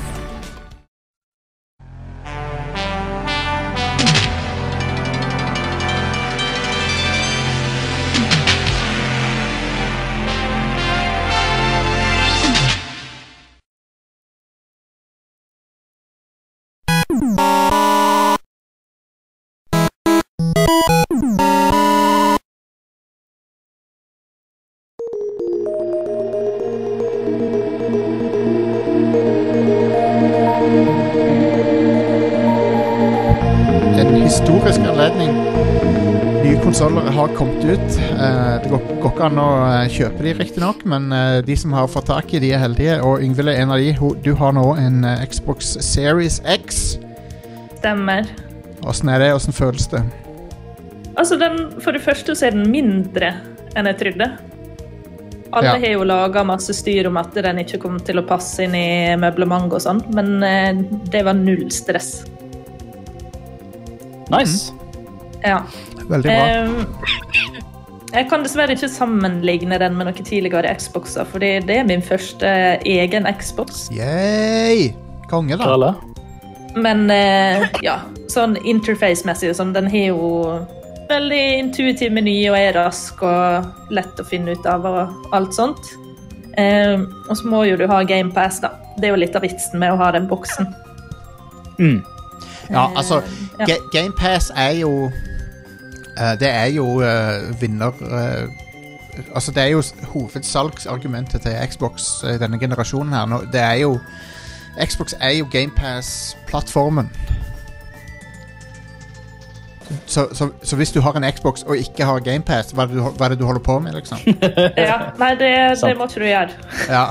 En historisk anledning. Nye konsoller har kommet ut. Eh, det går, går ikke an å eh, kjøpe de riktig nok, men eh, de som har fått tak i de er heldige, og Yngvild er en av de. Ho- Du har nå en eh, Xbox Series X. Stemmer. Hvordan er det? Hvordan føles det? Altså, den, for det første så er den mindre enn jeg trodde. Alle Ja. har jo laget masse styr om at den ikke kom til å passe inn i møblement og sånn, men eh, det var null stress. Nice. Ja. Veldig bra. Ehm, jeg kan dessverre ikke sammenligne den med noen tidligere Xboxer, fordi det er min første egen Xbox. Yay! Konge, da. Kralla. Men eh, ja, sånn interface-messig og sånn, den har jo veldig intuitiv meny og er rask og lett å finne ut av og alt sånt. Ehm, og så må jo du ha Game Pass, da. Det er jo litt av vitsen med å ha den boksen. Mm. Ja, altså, ja. Ga Game Pass er jo eh, Det er jo eh, vinner eh, Altså, det er jo s- hovedsalgsargumentet til Xbox i denne generasjonen her nå. Det er jo Xbox er jo Game Pass-plattformen. Så, så, så hvis du har en Xbox og ikke har Game Pass, hva er det du, hva er det du holder på med, liksom? Ja, nei, det, det Sant. må ikke du gjøre. Ja.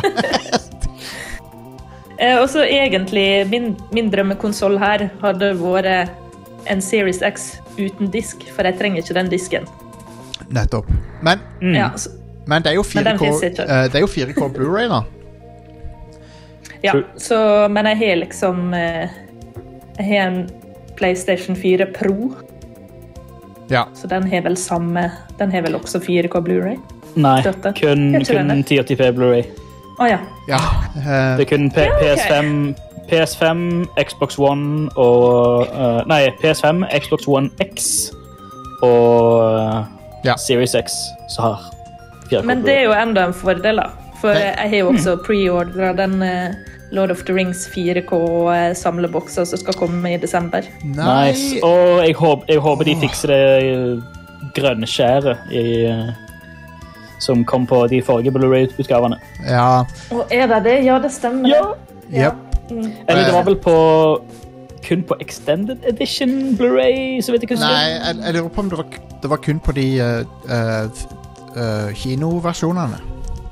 Eh, og så egentlig, min, min drømmekonsol her hadde vært en Series X uten disk, for jeg trenger ikke den disken. Nettopp. Men, Mm. Ja, så, men det er jo Men den 4K, finnes ikke. eh, det er jo fire K Blu-ray, da. ja, True. så, men jeg har liksom eh, Jeg har en PlayStation fire Pro, Ja. så den har vel samme Den har vel også fire K Blu-ray? Nei, Støtte. kun, Jeg tror kun det. ti åtti p Blu-ray. Å ja. ja. eh, Det er kun P Ja, ok. P S fem, P S fem, Xbox One og uh, Nei, P S fem, Xbox One X og uh, Ja. Series X som har fire K Men det Blu-ray. er jo enda en fordel, da. For Det- jeg har jo også preordra den eh, Lord of the Rings fire K-samlebokser som skal komme i desember. nei. Nice. Og jeg håper, jeg håper de fikser det uh, grønne skjæret i, uh, som kom på de forrige Blu-ray-utgavene. Ja. Og er det det? Ja, det stemmer. Ja. Jep. Mm. Eller det var vel på kun på Extended Edition Blu-ray, så vet jeg ikke. Nei, jeg, jeg lurer på om det var, k- det var kun på de uh, uh, uh, kinoversjonene.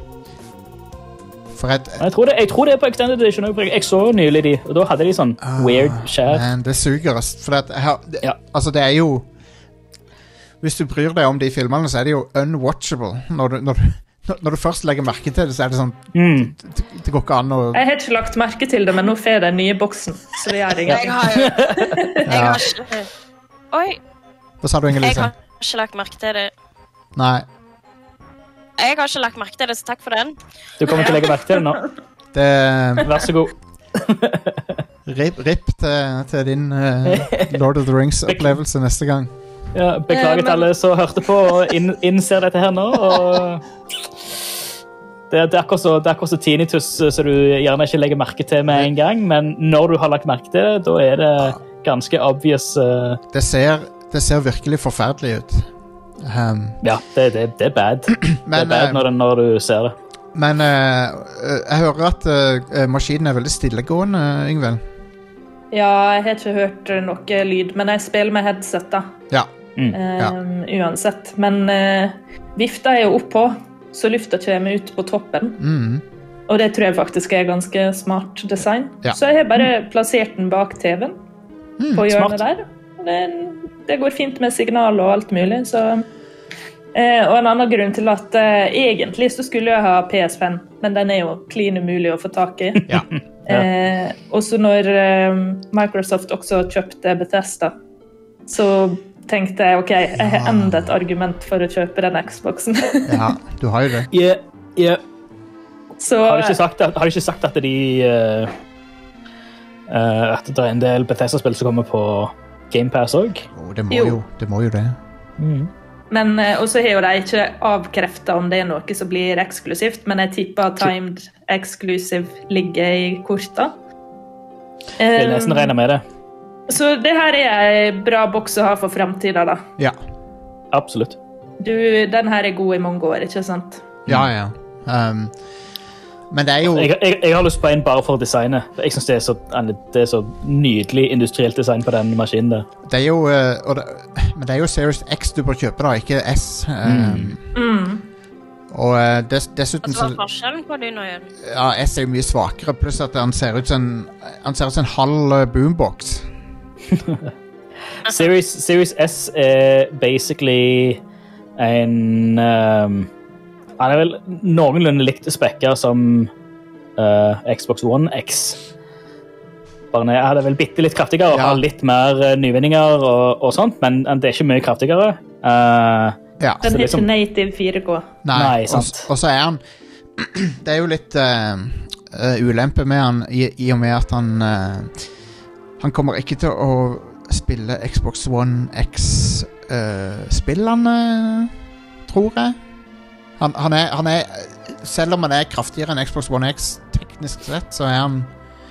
For et Jeg tror, det, jeg tror det er på Extended Edition. også, for Jeg, jeg så nylig de, og da hadde de sånn Ah, weird skjær. Man, det suger, ass. For at jeg har, det, Ja. altså, det er jo hvis du bryr deg om de filmene, så er det jo unwatchable. Når du, når du, når du først legger merke til det, så er det sånn Mm. det, det går ikke an å Jeg har ikke lagt merke til det, men nå får jeg den nye boksen, så det gjør Jeg ingenting. har jo Jeg Ja. har ikke Oi, Hva sa du, jeg Inger-Lise? har ikke lagt merke til det. Nei, Jeg har ikke lagt merke til det, så takk for den. Du kommer til å legge merke til det nå. det Vær så god. Rip, rip til, til din eh, Lord of the Rings-opplevelse neste gang. Ja, beklager Eh, men- til alle som hørte på og inn, innser dette her nå. Og det, det er akkurat så, det er akkurat så tinnitus så du gjerne ikke legger merke til med en gang, men når du har lagt merke til det, da er det ganske obvious. Uh, Det ser, det ser virkelig forferdelig ut. Um, ja, det, det, det er bad. Det men er bad eh, når, det, når du ser det. men eh, eh, jeg hører at eh, maskinen er veldig stillegående, Yngvild. Ja, jeg har ikke hørt noe lyd, men jeg spiller med headset da, Ja. Mm. eh, uansett. Men eh, vifta er jo oppå, så lufta kommer ut på toppen. Mm. Og det tror jeg faktisk er ganske smart design. Ja. Så jeg har bare plassert den bak T V-en på hjørnet smart. der. Og Det, det går fint med signal og alt mulig, så... Eh, og en annen grunn til at eh, egentlig så skulle jeg ha P S fem, men den er jo klin umulig å få tak i. Ja. Eh, og så når eh, Microsoft også kjøpte Bethesda, så tenkte jeg, ok, jeg har enda et argument for å kjøpe den Xboxen. ja, du har jo det. Yeah, yeah. så Har de ikke sagt at, har de ikke sagt at de uh, uh, at det er en del Bethesda-spill som kommer på Game Pass òg? Oh, det, må Jo. jo, det må jo det. Men eh, også har jo de ikke avkreftet om det er noe som blir eksklusivt, men jeg tipper at timed exclusive ligger i korta. Vil nesten regne med det. Så det her er en bra boks å ha for fremtiden da. Ja, Absolutt. Du, den her er god i mange år, ikke sant? ja, ja. Um, men det er jo Jeg, jeg, jeg har lyst på en bare for designet. Jeg synes det er, så, det er så nydelig industrielt design på den maskinen der. Det er jo eh, og det, Men det er jo Series X du bør kjøpe, da, ikke S. Um, Mm. Og eh, dess, dessuten Hva så er forskjellen på de nå igjen? Ja, S er jo mye svakere, pluss at han ser ut som en, han ser ut som en halv eh, boombox. Series, Series S er basically en um, Han er vel noenlunde likt spekka som uh, Xbox One X. Bare jeg hadde vel bitte litt kraftigere og Ja. har litt mer uh, nyvinninger og, og sånt, men det er ikke mye kraftigere. Uh, Ja. Den Så har liksom- ikke native fire K. Nei, Nei, og, sant. og så er han Det er jo litt eh, eh, ulempe med han i, i og med at han eh, Han kommer ikke til å spille Xbox One X-spillene, tror jeg. Han, han, er, han er Selv om han er kraftigere enn Xbox One X teknisk sett, så er han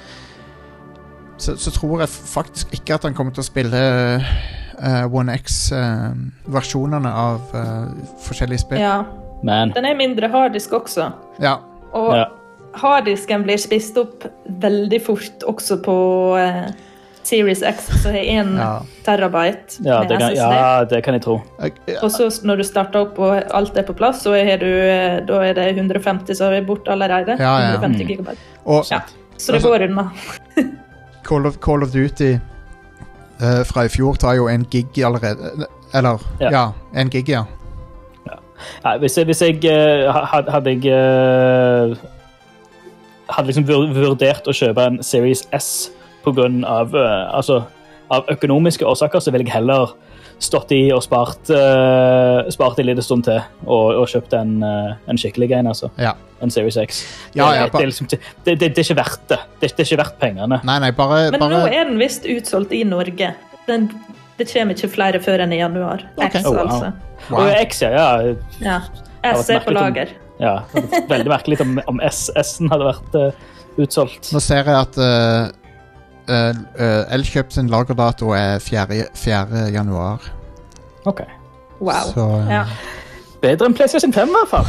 så, så tror jeg faktisk ikke at han kommer til å spille eh, One X-versjonene av eh, forskjellige spill. Ja. men Den er mindre harddisk også. Ja. Og ja. harddisken blir spist opp veldig fort også på eh, Series X, så har én Ja. terabyte Ja, med det kan, S S D. ja, det kan jeg tro. Jeg- Og så når du starter opp og alt er på plass, så er, du, eh, da er det hundre og femti som er borte allerede. Ja, ja. hundre og femti Mm. gigabyte. Og Ja. Så det Altså- går unna. Call of, Call of Duty eh, fra i fjor tar jo en gig allerede. Eller, ja, Ja. en gig, ja. Nei, hvis jeg, hvis jeg eh, had- hadde jeg eh, hadde liksom vur- vurdert å kjøpe en Series S på grunn av, eh, altså, av økonomiske årsaker, så ville jeg heller stått i og spart, eh, spart en liten stund til og, og kjøpt en, eh, en skikkelig en, altså. Ja. En Series X. Ja, ja, det, det, er liksom, det, det, det er ikke verdt det. Det, det er ikke verdt pengene. Nei, nei, bare, Men nå bare er den visst utsolgt i Norge. Den, det kommer ikke flere før enn i januar. Ok. X, Oh, wow. altså. wow. Og X, ja, ja, Ja. har S er vært på merkelig om- lager. ja. Det hadde vært veldig merkelig om, om S, S-en hadde vært eh, utsolgt. Nå ser jeg at uh, uh, Elkjøp sin lagerdato er fjerde januar. Ok. Wow. Så uh, Ja. Bedre enn PlayStation fem, i hvert fall.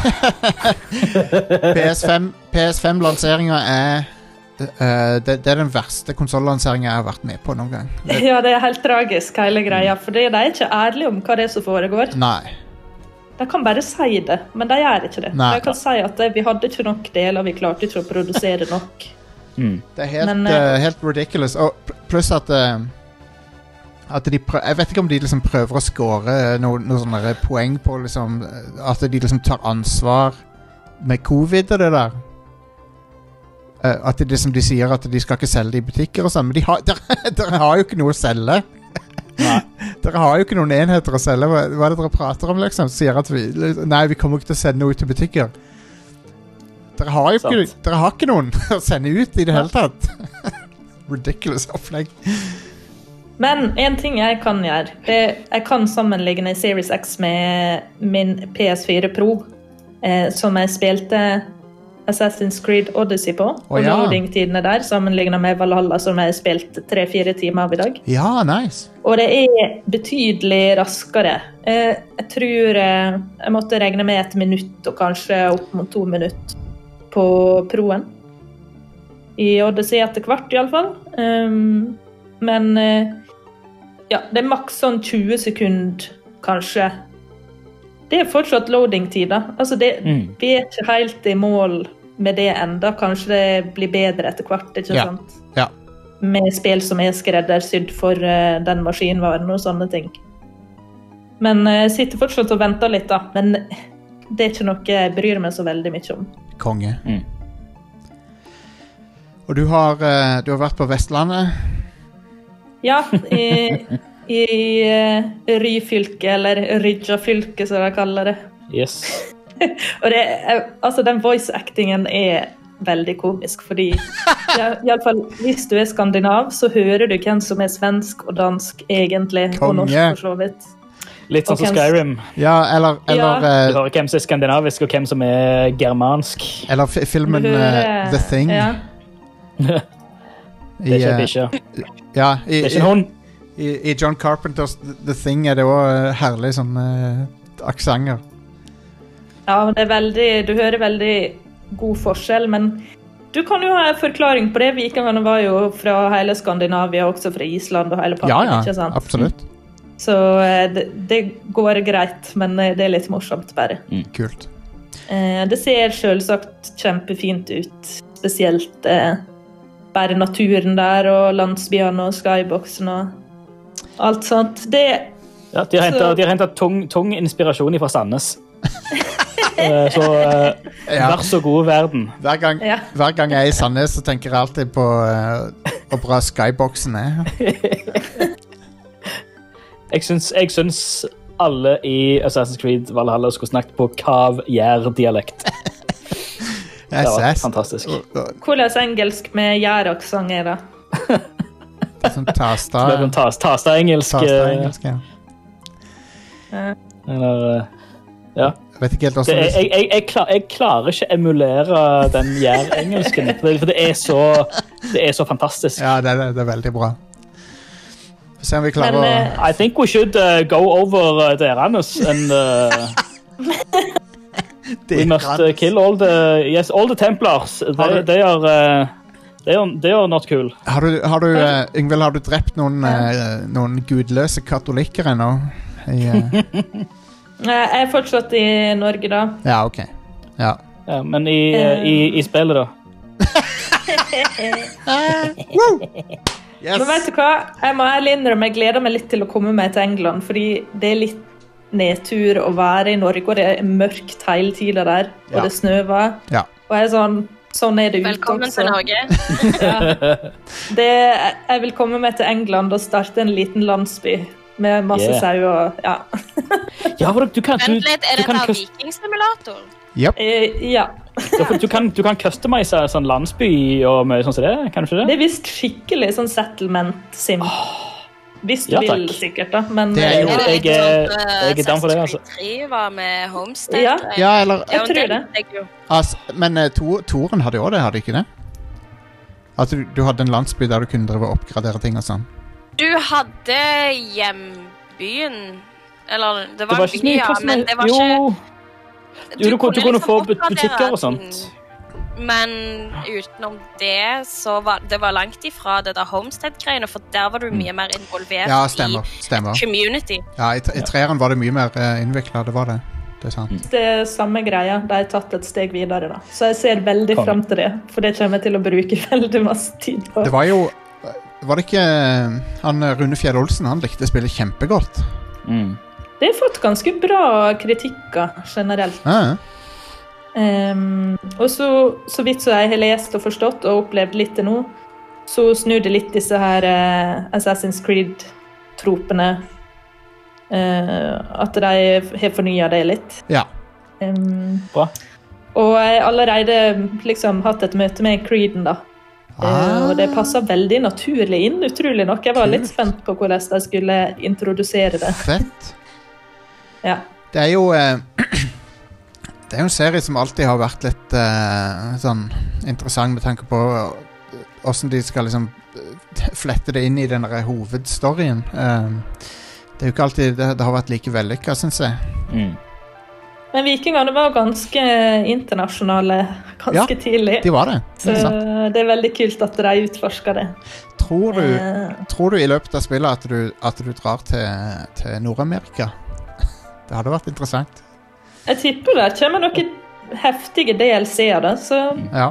P S fem, P S fem-lanseringa er uh, det, det er den verste konsollanseringa jeg har vært med på noen gang. Det, ja, det er helt tragisk, hele greia. For de er ikke ærlige om hva det er som foregår. nei. De kan bare si det, men de gjør ikke det. Nei. De kan si at eh, vi hadde ikke nok deler, vi klarte ikke å produsere nok. Mm. Det er helt, Men, uh, eh, helt ridiculous. Og pl- pluss at uh, At de prøv, jeg vet ikke om de liksom prøver å score noen noe sånne poeng på liksom, at de liksom tar ansvar med covid og det der. Uh, at de, liksom, de sier at de skal ikke selge det i butikker og sånn, men de har, dere, dere har jo ikke noe å selge. Nei. Dere har jo ikke noen enheter å selge. Hva, hva er det dere prater om liksom? Sier at vi, nei, vi kommer ikke til å sende noe ut til butikker. Dere har jo ikke, dere har ikke noen å sende ut i det hele tatt. Ridiculous opplegg. Men en ting jeg kan gjøre, det, jeg kan sammenligne Series X med min P S fire Pro, eh, som jeg spilte Assassin's Creed Odyssey på, og oh, ja. loading-tidene der, sammenlignet med Valhalla, som jeg spilte tre-fire timer av i dag. Ja, nice. Og det er betydelig raskere. Eh, jeg tror eh, jeg måtte regne med et minutt, og kanskje opp mot to minutter på Proen. I Odyssey etter hvert, i alle fall. Um, men eh, ja, det er maks sånn tjue sekunder, kanskje. Det er fortsatt loading-tider. Altså, det, mm. vi er ikke helt i mål med det enda. Kanskje det blir bedre etter hvert, ikke ja. sant? Ja. Med spill som er skreddersydd for uh, den maskinvaren og sånne ting. Men jeg uh, sitter fortsatt og venter litt da. Men det er ikke noe jeg bryr meg så veldig mye om. Konge. Mm. Og du har, uh, du har vært på Vestlandet? Ja, i... I uh, Ryfylke, eller Rydjafylke, som de kaller det. Yes. Og det, altså, den voice-actingen er veldig komisk, fordi ja, i alle fall, hvis du er skandinav, så hører du hvem som er svensk og dansk egentlig, Konge. og norsk for så vidt. Litt sånn som Skyrim. Ja, eller... eller Ja. uh, Du hører hvem som er skandinavisk, og hvem som er germansk. Eller f filmen hører, uh, The Thing. Ja. Det er ikke en bikkje. Ja, i, Det er ikke en hund. I, I John Carpenters The Thing er det også herlig sånn uh, aksanger. Ja, men det er veldig, du hører veldig god forskjell, men du kan jo ha en forklaring på det. Vikingene var jo fra hele Skandinavia, også fra Island og hele pakken, Ja, ja, ikke sant? absolutt. Så eh, det, det går greit, men eh, det er litt morsomt bare. Mm. Kult. Eh, det ser selvsagt kjempefint ut, spesielt eh, bare naturen der, og landsbyene og skyboxen og alt sånt. Det, Ja, de har hentet, så- de har hentet tung, tung inspirasjon fra Sandnes. Eh, så eh, Ja. vær så god, verden. Hver gang, Ja. hver gang jeg er i Sandnes, så tenker jeg alltid på uh, hvor bra Skyboxen er. Jeg syns, jeg syns alle i Assassin's Creed Valhalla skulle snakket på kav-jær-dialekt. Det var S S. fantastisk. Og- og- hvordan engelsk med jæraksang er det? Sånn tasta, Det er sånn tas- Tasta-engelsk. tasta eh, engelsk, ja. Eller eh, Ja. Jeg vet ikke helt Det, hvordan jeg, jeg, jeg, jeg, klar, jeg klarer ikke emulere den jær-engelsken, for, det, for det, er så, det er så fantastisk. Ja, det er, det er veldig bra. Få se om vi klarer Men, å eh, I think we should uh, go over uh, Deranes and uh, we must uh, kill all the yes all the Templars. Har They, du- they are uh, they are they are not cool. Har du, har du uh, Yngvild, har du drept noen, uh, noen gudløse katolikker ennå? I, uh... Jeg er fortsatt i Norge da. Ja, ok. Ja. Ja, men i, uh, i, i spillet, da. Yes. Men vet du hva? Jeg må ærlig innrømme, jeg gleder meg litt til å komme meg til England, fordi det er litt nedtur å være i Norge, og det er mørkt hele tiden der, og Ja. det snøver. Ja. Og jeg er sånn, sånn er det ute Velkommen også. til Norge. Ja. Det, jeg vil komme meg til England og starte en liten landsby med masse Yeah. sau og, ja. Ja, for du kan, du, Vent litt, er du, kan dette cus- vikingsimulator? Yep. Eh, ja. ja, for du kan du kan customize sånn landsby og mye sånn som det, kan du ikke Det det? er visst skikkelig sånn settlement-sim. Hvis du Ja, vil, takk. sikkert da. Men Det er jo- Er det litt Jeg er- sånn uh, jeg er down for det, altså. Assassin's Creed tre var med Homestead? Ja. Ja, eller Jeg men tror den det. likte jeg jo. altså, Men uh, to, Toren hadde jo det, hadde ikke det? At du, du hadde en landsby der du kunne drive og oppgradere ting og sånn. Du hadde hjembyen. Eller, det Det var, var en ikke så by, mye ja, custom- men det var jo, ikke... jo, du, kon- du kunne få but- oppgradere butikker og ting, sånt. Men utenom det, så var det var langt ifra det der Homestead-greiene, for der var du mye mer involvert Ja, stemmer. stemmer. i community. Ja, I, i treeren var det mye mer uh, innvikla, det var det. Det er sant. det er samme greia. De har tatt et steg videre da. Så jeg ser veldig Konge. frem til det, for det kommer jeg til å bruke veldig masse tid på. Det var jo var det ikke eh, han eh, Rune Fjell Olsen, han likte spillet kjempegodt. Mm. Det har fått ganske bra kritikker generelt. Ja, Um, og så, så vidt så jeg har lest og forstått og opplevd litt til nå, så snur det litt disse her eh, Assassin's Creed-tropene. Eh, at de har fornyet det litt. ja. Um, Bra. og jeg har allerede liksom hatt et møte med Creeden da. Eh, Ah. og det passer veldig naturlig inn, utrolig nok. Jeg var litt spent på hvordan de skulle introdusere det. Fett. Ja. Det er jo eh, Det er jo en serie som alltid har vært litt eh, sånn interessant med tanke på hvordan de skal liksom eh, flette det inn i den der hovedstoryen. Eh, det er jo ikke alltid det, det har vært like vellykket, synes jeg. Mm. Men vikingene var ganske internasjonale ganske Ja, tidlig. De var det. Så Det er sant. det er veldig kult at de utforsker det. Tror du, Eh, tror du i løpet av spillet at du, at du drar til, til Nord-Amerika? Det hadde vært interessant. Jeg tipper det kommer noen heftige D L C-er da, så Ja.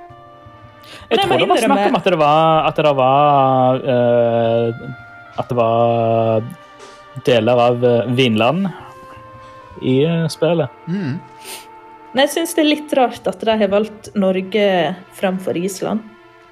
Jeg Men jeg tror må det var snakk innrømme- om at det var At det var eh, At det var deler av eh, Vinland i eh, spillet. Mm. Men jeg synes det er litt rart at de har valgt Norge fremfor Island.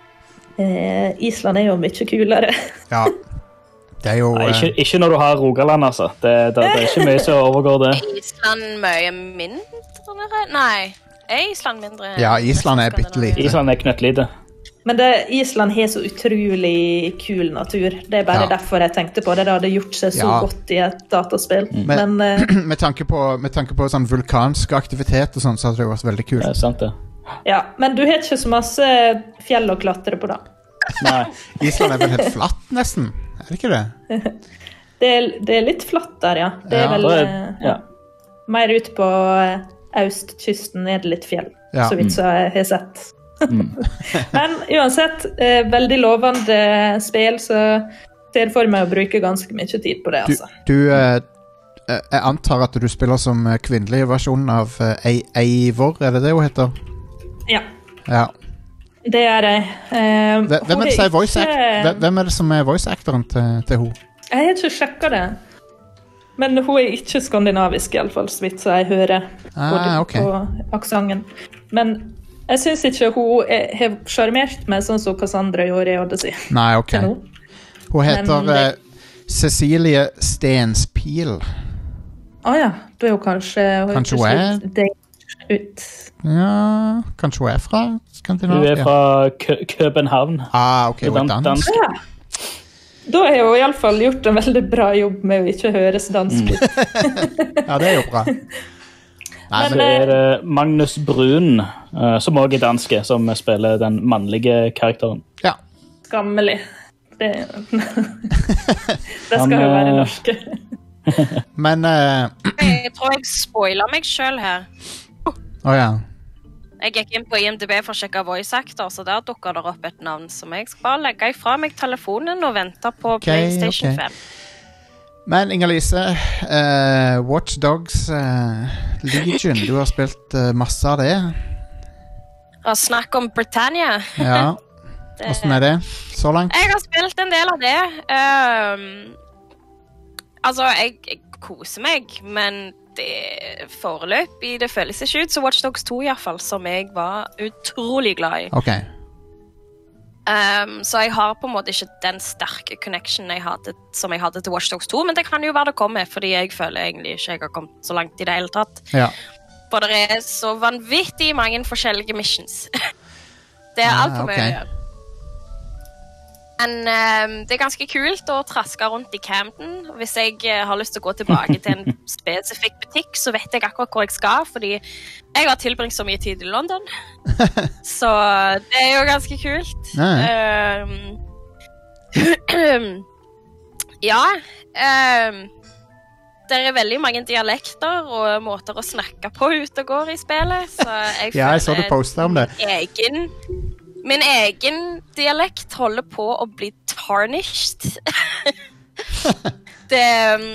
Eh, Island er jo mye kulere. Ja. Det er jo Nei, ikke, eh, ikke når du har Rogaland, altså. Det, det, det er ikke mye som overgår det. Er Island mye mindre? Nei. Er Island mindre? Ja, Island er bitte lite. Island er knøttlite. Men det, Island har så utrolig kul natur. Det er bare Ja. derfor jeg tenkte på det. Det hadde gjort seg så Ja. godt i et dataspill. Men- Men eh, med, tanke på, med tanke på sånn vulkansk aktivitet og sånn, så hadde det vært veldig Det er kult. sant, det. ja, men du har ikke så masse fjell å klatre på da. Nei. Island er vel helt flatt, nesten? Er det ikke det? Det er, det er litt flatt der, ja. Det er Ja. vel Da er- eh, ja. mer ut på eh, østkysten er det litt fjell, Ja. så vidt så jeg har sett. Mm. Men uansett, eh, veldig lovende spill, så ser jeg for meg å bruke ganske mye tid på det, Du, altså. du eh, eh, Jeg antar at du spiller som eh, kvinnelig versjon av eh, Ei- Eivor, er det det hun heter? Ja, Ja. det er jeg. Eh, Hvem hvem hun er det som er ikke- voice act- hvem- hvem er det som er voice-actoren til, til hun? Jeg har ikke sjekket det. Men hun er ikke skandinavisk, i alle fall, så vidt så jeg hører på, Ah, ok. på aksenten. Men jeg synes ikke hun er, har sjarmert meg sånn som Cassandra gjorde i Odyssey Nei, ok. til nå. Hun heter Men det- eh, Cecilie Stenspil. Å ja, da er hun kanskje hun Kanskje ikke hun er- slitt date ut. Ja, kanskje hun er fra Du Skandinavia? er fra Kø København. Ah, ok, hun er Dan- dansk. Ja. Da har hun iallfall gjort en veldig bra jobb med å ikke høres dansk ut. Ja, det er jo bra. Nei, Så men, Men- er det Magnus Brun, eh, som også er danske, som spiller den mannlige karakteren. ja. Skammelig. Det, det Han, skal jo være eh, norske. men eh, Jeg tror jeg spoiler meg selv her. Å ja. Jeg gikk inn på I M D B for å sjekke voice actor, så der dukker det opp et navn som jeg skal bare legge ifra meg telefonen og vente på PlayStation ok. fem. Men Inger-Lise, uh, Watch Dogs eh, Legion, du har spilt eh, masse av det. Og snakk om Britannia. Ja. Det- Hvordan er det så langt? Jeg har spilt en del av det. Ehm, altså, jeg, jeg koser meg, men det foreløpig det føles ikke ut som Watch Dogs to i hvert fall, som jeg var utrolig glad i. Ok. Ehm, så jeg har på en måte ikke den sterke connection jeg hadde, som jeg hadde til Watch Dogs to, men det kan jo være det kommer, fordi jeg føler egentlig ikke jeg har kommet så langt i det hele tatt. Ja. For det er så vanvittig mange forskjellige missions. Det er Ah, alt for mye ok. å gjøre. Men ehm, det er ganske kult å traske rundt i Camden. Hvis jeg eh, har lyst til å gå tilbake til en spesifikk butikk, så vet jeg akkurat hvor jeg skal, fordi jeg har tilbringt så mye tid i London. Så det er jo ganske kult. Ja, Ehm, ja. ehm, det er veldig mange dialekter og måter å snakke på ute og går i spillet, så jeg Ja, jeg så du føler postet om det. egen Min egen dialekt holder på å bli tarnished. det um,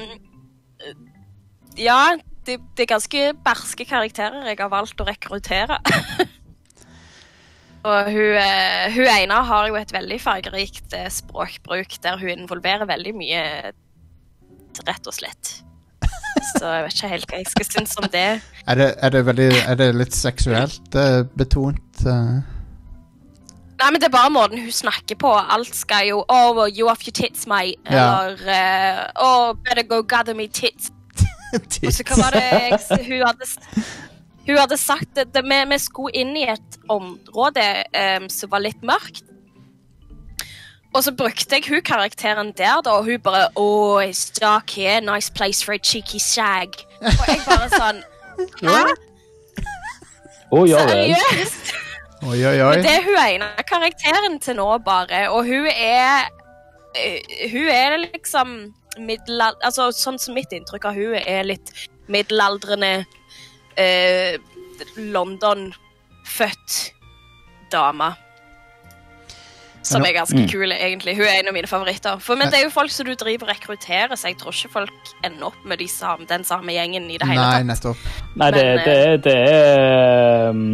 Ja, det, det er ganske barske karakterer jeg har valgt å rekruttere. Og hun, eh, hun ene har jo et veldig fargerikt eh, språkbruk der hun involverer veldig mye, rett og slett. Så jeg vet ikke helt hva jeg skal synes om det. Er det, er det, veldig, er det litt seksuelt uh, betont? Uh? Nei, men det er bare måten hun snakker på. Alt skal jo, oh, well, you off your tits, mate. Ja. Eller, uh, oh, better go gather me tits. Og så hva var det jeg, hun hadde... Hun hadde sagt at vi, vi skulle inn i et område um, som var litt mørkt. Og så brukte jeg hun karakteren der, da, og hun bare «Oh, it's dark here, nice place for a cheeky shag». Og jeg bare sånn «Hæ? Å, ja vel. Seriøst?» Oi, oi, oi. Men det er hun ene karakteren til nå bare, og hun er... Uh, hun er liksom middelaldrende... Altså, sånn som mitt inntrykk av hun er litt middelaldrende... Uh, London-født dame som er ganske mm. kul egentlig. Hun er en av mine favoritter. For, men det er jo folk som du driver og rekrutterer, så jeg tror ikke folk ender opp med de samme, den samme gjengen i det hele Nei, tatt. nettopp. Nei, det, Men, det, er- det er um,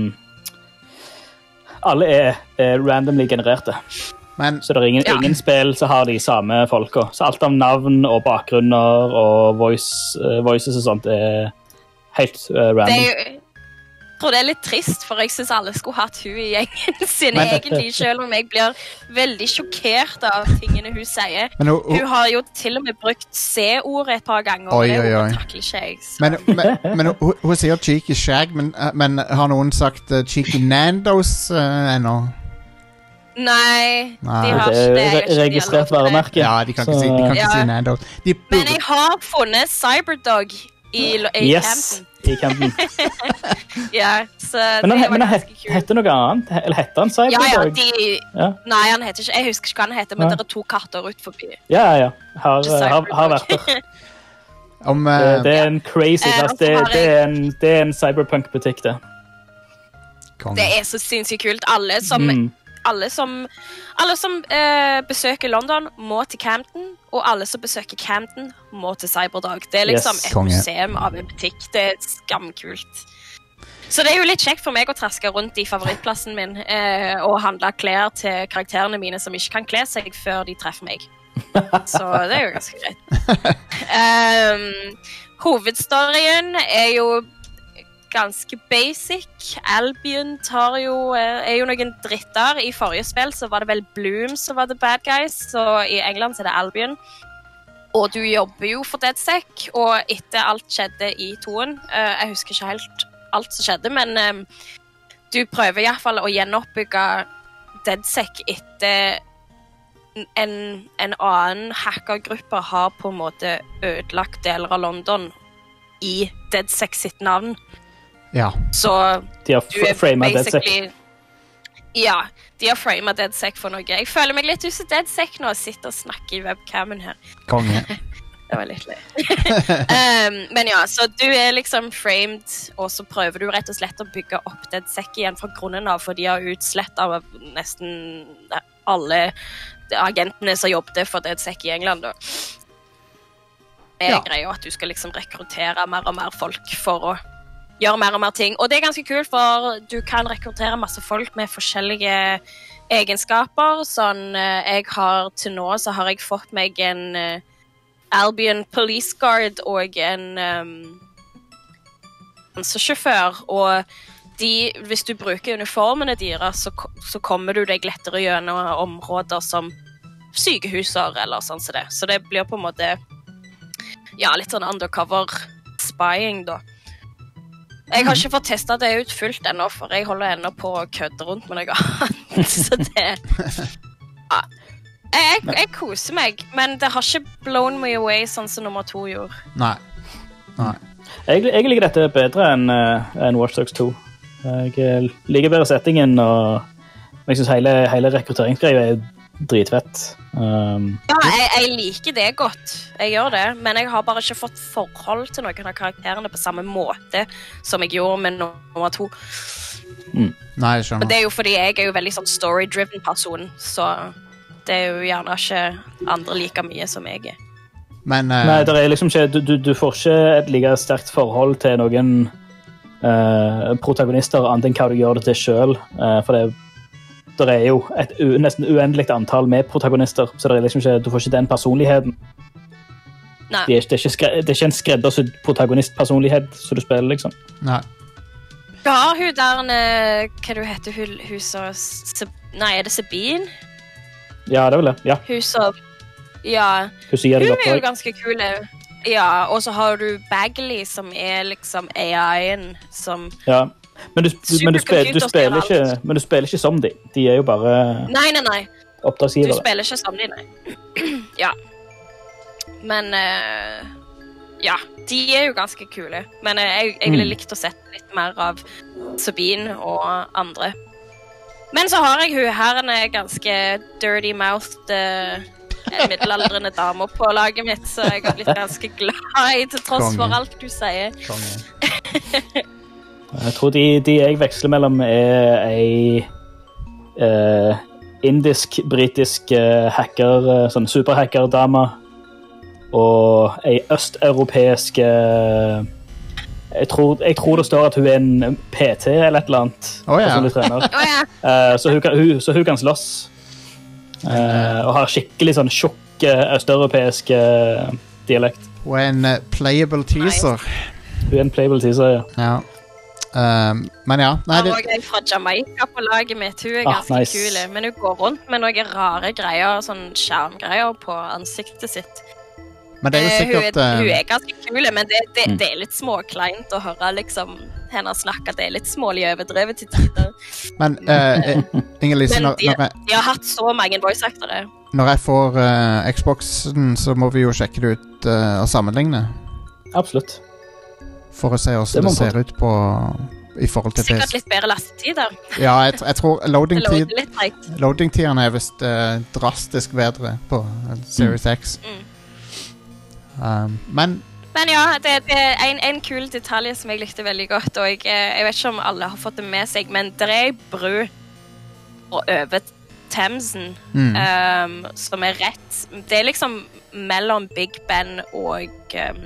alle er, er randomly genererte. Men Så det er ingen, Ja. ingen spill som har de samme folka. Så alt av navn og bakgrunner og voice, uh, voices og sånt er helt uh, Det random. er jo, jeg tror det er litt trist, for jeg synes alle skulle hatt hun i gjengen sin Men- egentlig, selv om jeg blir veldig sjokkert av tingene hun sier. Men hun, Hun hun, har jo til og med brukt C-ordet et par ganger, Oi, og det oi, oi. ordet takler ikke jeg. Så. men, men, men hun, hun sier cheeky shag, men, uh, men har noen sagt uh, cheeky Nandos uh, ennå? Nei, Nei. de har Det ikke er det. Jeg re- har ikke registrert dialog med det. varemerke. Ja, de kan ikke Så- si, de kan ikke Ja. si Nandos. De Men burde, jeg har funnet Cyberdog i, lo- i Yes, Camden. i Camden. Ja, så Men det han, var men han ganske het, kult. heter noe annet? Eller heter han Ja, ja, Cyberdog? de... Ja. Nei, han heter ikke... Jeg husker ikke hva han heter, men Ja. det er to katter ut forbi. Ja, ja, ja. Har, Ikke har, har vært der. Cyberdog. om, uh, Det, det er en crazy Eh, plass. og så Det, har det, er en, det er en cyberpunk-butikk, det. konge. Det er så sinnssykt kult. Alle som... Mm. Alle som, alle som eh, besøker London, må til Camden, og alle som besøker Camden, må til Cyberdog. Det er liksom Yes. et Konge. museum av en butikk. Det er skamkult. Så det er jo litt kjekt for meg å traske rundt i favorittplassen min eh, og handle klær til karakterene mine som ikke kan kle seg før de treffer meg. Så det er jo ganske greit. um, hovedstoryen er jo ganske basic. Albion tar jo, er jo noen dritter. I forrige spill så var det vel Bloom som var the bad guys, så i England så er det Albion. Og du jobber jo for DeadSec, og etter alt skjedde i toen, uh, jeg husker ikke helt alt som skjedde, men um, du prøver i hvert fall å gjenoppbygge DeadSec etter en, en annen hackergruppe har på en måte ødelagt deler av London i DeadSec sitt navn. Ja. Så De har du er framet DeadSec. basically... Ja, de har framet DeadSec for noe. Jeg føler meg litt ut som DeadSec nå, og sitter og snakker i webcamen her. Konge. Det var litt løy. um, men ja, så du er liksom framed, og så prøver du rett og slett å bygge opp DeadSec igjen fra grunnen av, for de har utslett av nesten alle agentene som jobbet for DeadSec i England. Da. Det er Ja. greia at du skal liksom rekruttere mer og mer folk for å gjøre mer og mer ting. Og det er ganske kult, for du kan rekruttere masse folk med forskjellige egenskaper. Sånn, eh, jeg har til nå så har jeg fått meg en eh, Albion Police Guard og en um, sjåfør, og de, hvis du bruker uniformene deres, så, ko- så kommer du deg lettere gjennom områder som sykehuser eller sånn som det. Så det blir på en måte ja, litt sånn undercover spying, da. Jeg har ikke fått testet det ut fullt ennå, for jeg holder ennå på å kødde rundt med noe annet. Så det... Ja. Jeg, jeg koser meg, men det har ikke blown me away sånn som nummer to gjorde. Nei. Nei. Jeg, jeg liker dette bedre enn uh, enn Watch Dogs to. Jeg eh, liker bedre settingen, og jeg synes hele, hele rekrutteringsgreia er dritfett. Um, Ja, jeg, jeg liker det godt. Jeg gjør det, men jeg har bare ikke fått forhold til noen av karakterene på samme måte som jeg gjorde med nummer to. Nei, jeg Men skjønner. det er jo fordi jeg er jo veldig sånn story-driven person, så det er jo gjerne ikke andre like mye som jeg er. Men uh, Nei, det er liksom ikke, du, du, du får ikke et like sterkt forhold til noen uh, protagonister annet enn hva du gjør det til selv. Uh, for det, det er jo et u, nesten uendelig antall med protagonister, så det er liksom ikke, du får ikke den personligheten. Nei. Det er, det er, ikke, skre, det er ikke en skreddersydd protagonistpersonlighet som du spiller, liksom. Nei. Du har hun der, eh, hva du heter hun, hun som, Se- nei, er det Sabine? Ja, det er vel det. Ja, Hun som, ja, hun sier det hun godt er jo også. ganske kul. Ja, og så har du Bagley, som er liksom A I-en, som... Ja. Men du, du, men, du spiller, du Supercomputer spiller styrer ikke, men du spiller ikke som de. De er jo bare Nei, nei, nei. Du oppdragsgivere. spiller ikke som de, nei. Ja. Men, eh, ja, de er jo ganske kule. Men eh, jeg, jeg ville Mm. likt å sette litt mer av Sabine og andre. Men så har jeg hun her en eh, ganske dirty-mouthed eh, middelaldrende dame på laget mitt, så jeg har blitt ganske glad i, til tross Konge. for alt du sier. Konge. Jeg tror de, de jeg veksler mellom er ei eh, indisk-britisk eh, hacker, eh, sånn superhacker-dame, og ei østeuropeisk eh, jeg, tror, jeg tror det står at hun er en P T eller et eller annet. Å, ja. personlig trener. Å ja, Eh, så, hun kan, hun, så hun kan slåss. Eh, og har skikkelig sånn tjukk eh, østeuropeisk eh, dialekt. Og en eh, playable teaser. Hun er en playable teaser, ja. Ja. Um, men ja, nei, har det, også en fra Jamaica på laget mitt. Hun er Ah, ganske nice. kul, men hun går rundt med noen rare greier, sånn skjermgreier på ansiktet sitt. men det er jo Eh, hun, sikkert er, hun eh, er ganske kul, men det, det, Mm. det er litt småkleint å høre liksom, henne snakke. Det er litt smålig overdrevet til tider. Men eh, eh, Inger-Lise, Men når, de, når, jeg- de har hatt så mange voice-actere. når jeg får eh, Xboxen, så må vi jo sjekke det ut eh, og sammenligne. Absolutt. For å se Det hvordan må det man ser ut på i forhold til Sikkert P C. litt bedre lastetider. Ja, jeg, tr- jeg tror Det loading-tid låter litt treigt. Loading-tiderne er visst eh, drastisk bedre på eh, Series X. Mm. Um, men Men ja, det, det er en, en kul detalj som jeg likte veldig godt, og jeg, eh, jeg vet ikke om alle har fått det med seg, men det er ei bru over Themsen mm, um, som er rett. Det er liksom mellom Big Ben og um,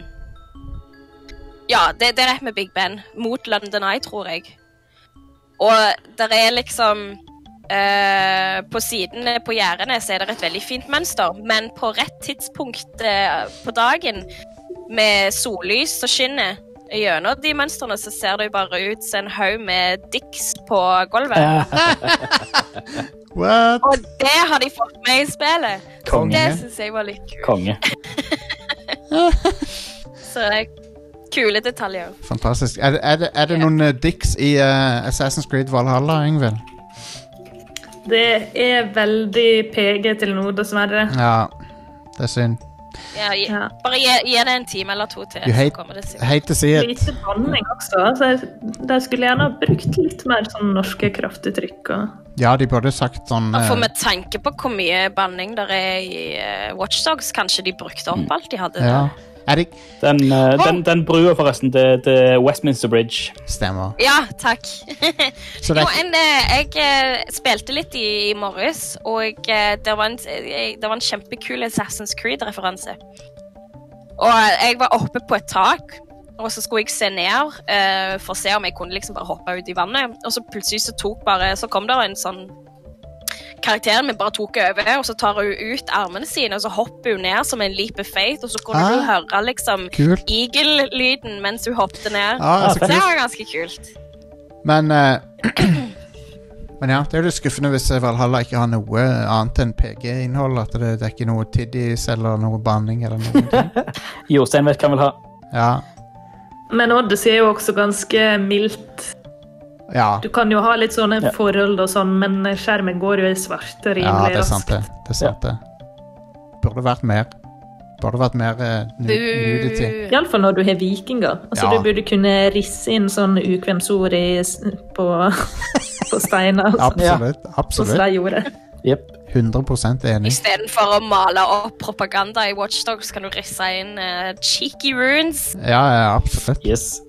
ja, det, det er rett med Big Ben mot London Eye, tror jeg. Og der er liksom eh, på sidene på gjerdene så er det et veldig fint mønster, men på rett tidspunkt eh, på dagen med sollys som skinner gjennom de mønstrene, så ser det jo bare ut som en haug med dicks på gulvet. what? Og det har de fått med i spillet. Konge. Det synes jeg var litt kult. Konge. Så det er kule detaljer. Fantastisk. Er, det- er, det, er det noen uh, dicks i uh, Assassin's Creed Valhalla, Ingvild? Det er veldig P G til nå, dessverre. Ja, det er synd. Ja, gi, Ja. bare gi, gi det en time eller to til, You så hate- kommer det I sikkert. hate to see it. Lite banning også. Så jeg, de skulle gjerne ha brukt litt mer sånn norske kraftuttrykk. Og... Ja, de burde sagt sånn For uh, med tanke på hvor mye banning der er i uh, Watchdogs, kanskje de brukte opp alt de hadde Ja. der. Er det Den, eh, den, den brua, forresten, det det er Westminster Bridge. Stemmer. Ja, takk. Så det Jo, er en, eh, jeg eh, spilte litt i, i morges, og eh, det var en, eh, det var en kjempekul Assassin's Creed-referanse. Og jeg var oppe på et tak, og så skulle jeg se ned eh, for å se om jeg kunne liksom bare hoppe ut i vannet. Og så plutselig så, tok bare, så kom der en sånn karakteren min bare tok over, og så tar hun ut armene sine, og så hopper hun ned som en leap of faith, og så kunne Ah. du høre liksom kult. eagle-lyden mens hun hoppte ned. Ah, så Så det kult. var ganske kult. Men uh, Men ja, det er jo litt skuffende hvis Valhalla ikke har noe annet enn P G-innhold. At det, det er ikke noe tiddies eller noe banning eller noe. Jostein vet hva han vil ha. Ja. Men Odyssey er jo også ganske mildt. Ja. Du kan jo ha litt sånne Ja. forhold og sånn, men skjermen går jo i svart og ja, rimelig det er sant raskt. det. Det er sant det. Burde vært mer. Burde vært mer uh, nudity. Bu. Iallfall når du har vikinger. Altså, Ja. Du burde kunne risse inn sånn ukvemsord i, s- på, på steiner, altså, Absolutt. sånn som Absolutt. de gjorde. Jepp. hundre prosent enig. Istedenfor å male opp propaganda i Watchdogs, kan du risse inn eh, cheeky runes. Ja, ja, absolutt. Yes.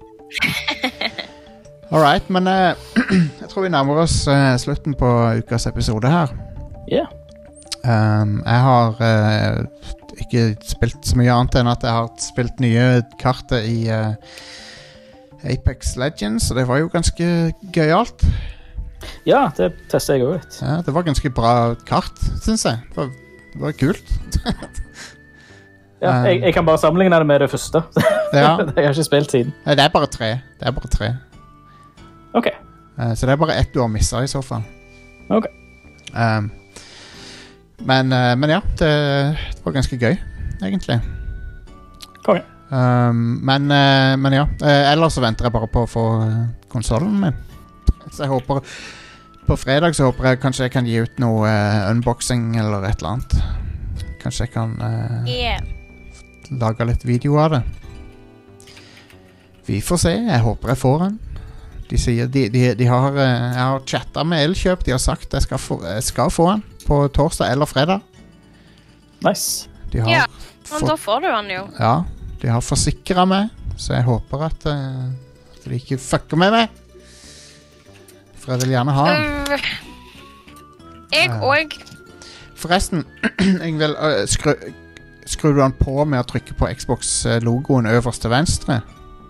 All right, men eh, jeg tror vi nærmer oss eh, slutten på ukas episode her. Yeah. Um, jeg har eh, ikke spilt så mye annet enn at jeg har spilt nye kartet i eh, Apex Legends, og det var jo ganske gøyalt. Ja, det tester jeg også ut. Ja, det var ganske bra kart, synes jeg. Det var, det var kult. Ja, jeg, jeg kan bare sammenligne det med det første. Ja. Jeg har ikke spilt siden. Nei, det er bare tre. Det er bare tre. Ok. Eh, Så det er bare ett du har misset i så fall. Ok. Um, men, eh, men ja, det, det var ganske gøy, egentlig. Konge. Um, men, eh, men ja, Eh, ellers så venter jeg bare på å få eh, konsolen min. Så jeg håper på fredag så håper jeg kanskje jeg kan gi ut noe eh, unboxing eller et eller annet. Kanskje jeg kan eh, Yeah. lage litt video av det. Vi får se. Jeg håper jeg får den. De sier de, de, de har eh, Jeg har chattet med Elkjøp. De har sagt jeg skal få, jeg skal få den på torsdag eller fredag. Nice. De har Ja, men fått- da får du han jo. Ja, de har forsikret meg, så jeg håper at, eh, at de ikke fucker med meg. For jeg vil gjerne ha den. Øh, Jeg Ja. òg. Forresten, jeg vil, uh, skru, skrur du den på med å trykke på Xbox-logoen øverst til venstre?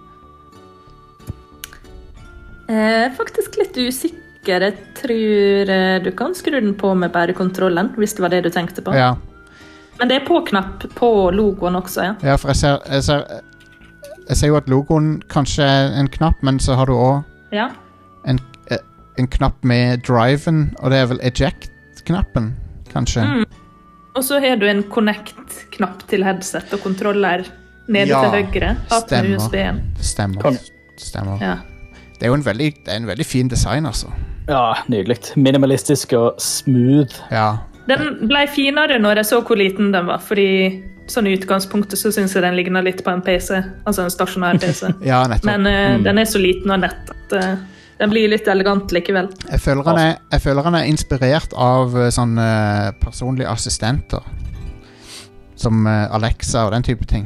Jeg er faktisk litt usikker. Jeg tror eh, du kan skru den på med bare kontrollen, hvis det var det du tenkte på. Ja, Men det er på-knapp på logoen også, ja. ja for jeg ser, jeg, ser, jeg ser jo at logoen kanskje er en knapp, men så har du også ja. en, eh, en knapp med driven, og det er vel eject-knappen, kanskje? Mm. Og så har du en connect-knapp til headset og kontroller nede Ja, til høyre. At med U S B-en. Stemmer. Konge. Stemmer. Ja. Det er jo en veldig, det er en veldig fin design, altså. Ja, nydelig. Minimalistisk og smooth. Ja, Den ble finere når jeg så hvor liten den var, fordi sånn i utgangspunktet så synes jeg den ligner litt på en P C, altså en stasjonær P C. ja nettopp. Men eh, Mm. den er så liten og nett at eh, den blir litt elegant likevel. Jeg føler, han er, jeg føler han er inspirert av eh, sånne eh, personlige assistenter. Som eh, Alexa og den type ting.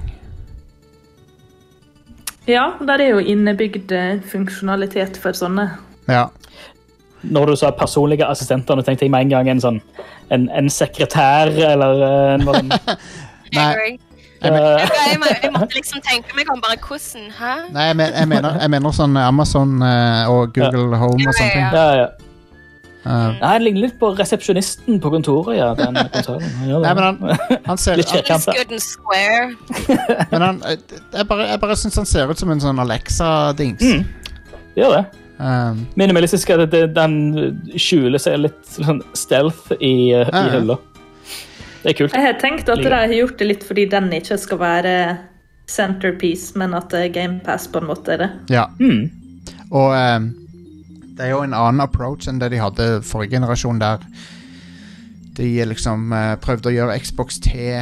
Ja, der er jo innebygd eh, funksjonalitet for sånne. Ja, Når du sa personlige assistenter, nå tenkte jeg med en gang en sånn en, en sekretær eller eh, en sånn Nei. Jeg, eh, jeg, må- jeg måtte liksom tenke meg om bare hvordan, hæ? Nei jeg, men, jeg, mener, jeg mener sånn Amazon eh, og Google Home og sånne ting. ja, ja. Eh, Nei, han ligner litt på resepsjonisten på kontoret, ja. Den konsolen. Han gjør det. nei, men han, han ser Litt kjekk. It's good and square. Men han, eh, jeg bare, jeg bare synes han ser ut som en sånn Alexa-dings. Mm. Gjør det. Um, Minimalistisk er det, det, den skjuler seg litt sånn stealth i, uh, Ja, ja. i hylla. Det er kult. Jeg har tenkt at de har gjort det litt fordi den ikke skal være centerpiece, men at eh, Game Pass på en måte er det. ja. Mm. Og um, det er jo en annen approach enn det de hadde forrige generasjon, der de liksom eh, prøvde å gjøre Xbox til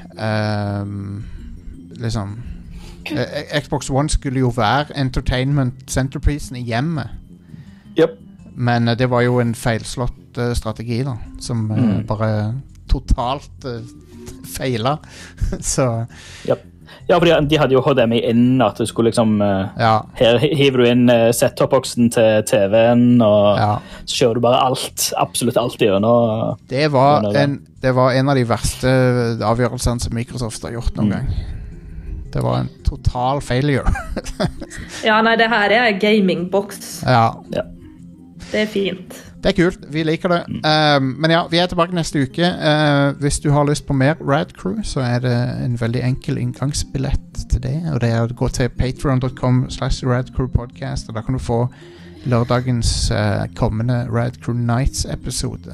um, liksom eh, Xbox One skulle jo være entertainment centerpiecen i hjemmet. Yep. Men eh, det var jo en feilslått eh, strategi, da. Som eh, Mm. bare totalt uh, feila. Så Yep. Ja, for de, de hadde jo H D M I inn, at du skulle liksom uh, ja. Her hi- hiver du inn uh, set-top-boksen til T V-en, og ja. så kjører du bare alt, absolutt alt gjennom. Det, var Ja, det er det. en, det var en av de verste avgjørelsene som Microsoft har gjort noen Mm. gang. Det var en total failure. Ja, nei, det her er en gamingboks. ja, Det er fint. det er kult. Vi liker det. Um, men ja, vi er tilbake neste uke. Uh, hvis du har lyst på mer Rad Crew, så er det en veldig enkel inngangsbillett til det. Og det er å gå til patreon dot com slash radcrewpodcast, og da kan du få lørdagens uh, kommende Rad Crew Nights-episode.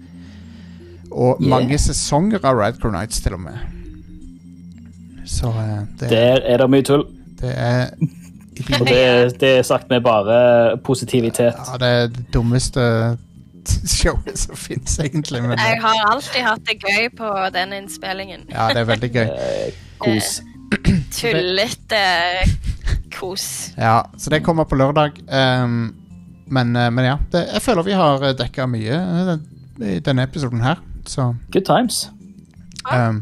Og Yeah. mange sesonger av Rad Crew Nights, til og med. Så uh, det, Der er det mye tull. det er Og det, det er sagt med bare positivitet. Ja, det er det dummeste showet som finnes, egentlig. Men Jeg det, har alltid hatt det gøy på den innspillingen. ja, det er veldig gøy. Eh, Kos. Tullete kos. Ja, så det kommer på lørdag. Um, men, uh, men ja, det, jeg føler vi har dekka mye uh, i denne episoden her. Så Good times. um,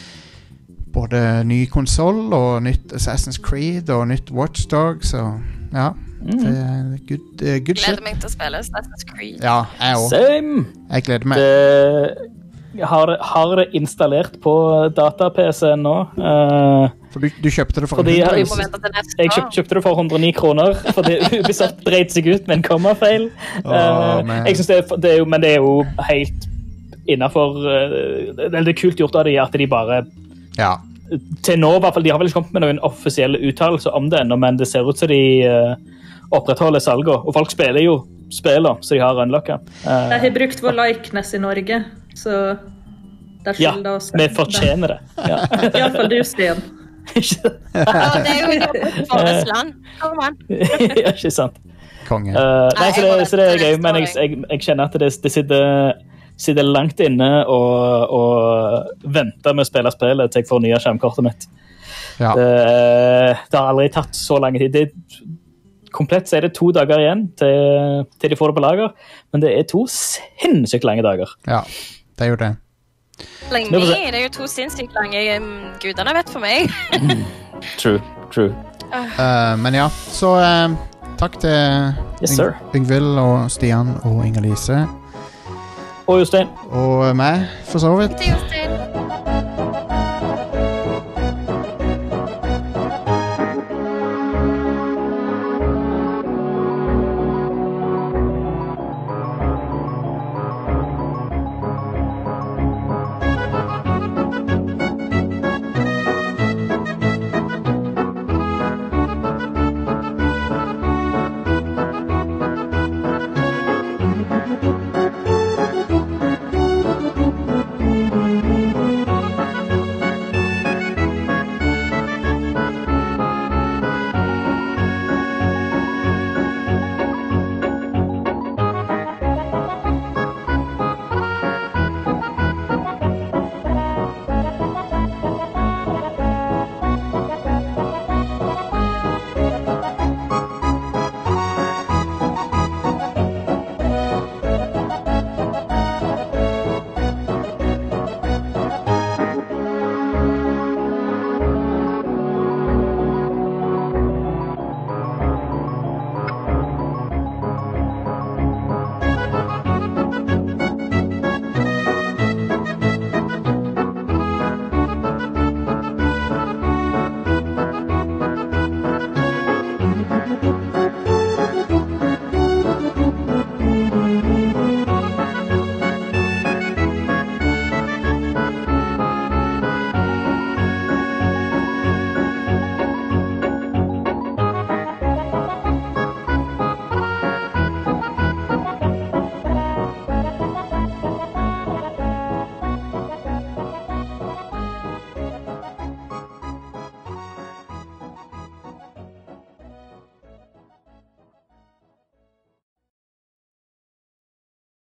både ny konsoll og nytt Assassin's Creed og nytt Watchdog, så ja, det er good, uh, good shit. Gleder meg til å spille Assassin's Creed. Ja, jeg òg. Same. Jeg gleder meg. Det, jeg har, har det installert på data-P C-en nå. Eh, For du, du kjøpte det for Fordi en hundre. jeg- Vi må vente til neste Jeg kjøpt, kjøpte det for hundre og ni kroner, fordi Ubisoft dreit seg ut med en kommafeil. Åh, Eh, man. jeg synes det, er- det er jo, men det er jo helt innenfor eh, det er kult gjort av de at de bare Ja. til nå i hvert fall, de har vel ikke kommet med noen offisielle uttalelser om det ennå, men det ser ut som de eh, opprettholder salget, og folk spiller jo spiller, så de har unlocka. Uh, De har brukt vår likeness i Norge, så der ja, skylder oss. vi fortjener det. Ja. Iallfall du, Stian. Ikke Ja, det er jo vårt land. Kom an. ja, ikke sant. Konge. Uh, nei, Nei, så jeg må det, så det er vente gøy, neste men år, jeg, jeg, jeg kjenner at det, det sitter, sitter langt inne og, og venter med å spille spillet til jeg får nye skjermkortet mitt. Ja. Det, det har aldri tatt så lang tid. Det, komplett så er det to dager igjen til, til de får det på lager, men det er to sinnssykt lange dager. ja, det er jo det. Lenge, Det får se. det er jo to sinnssykt lange um, gudene vet for meg. True, true. Eh, men ja, så eh, takk til Yes, sir. Yng- Yngvild og Stian og Inger-Lise. Og Jostein. Og meg, for så vidt. Det er jo det.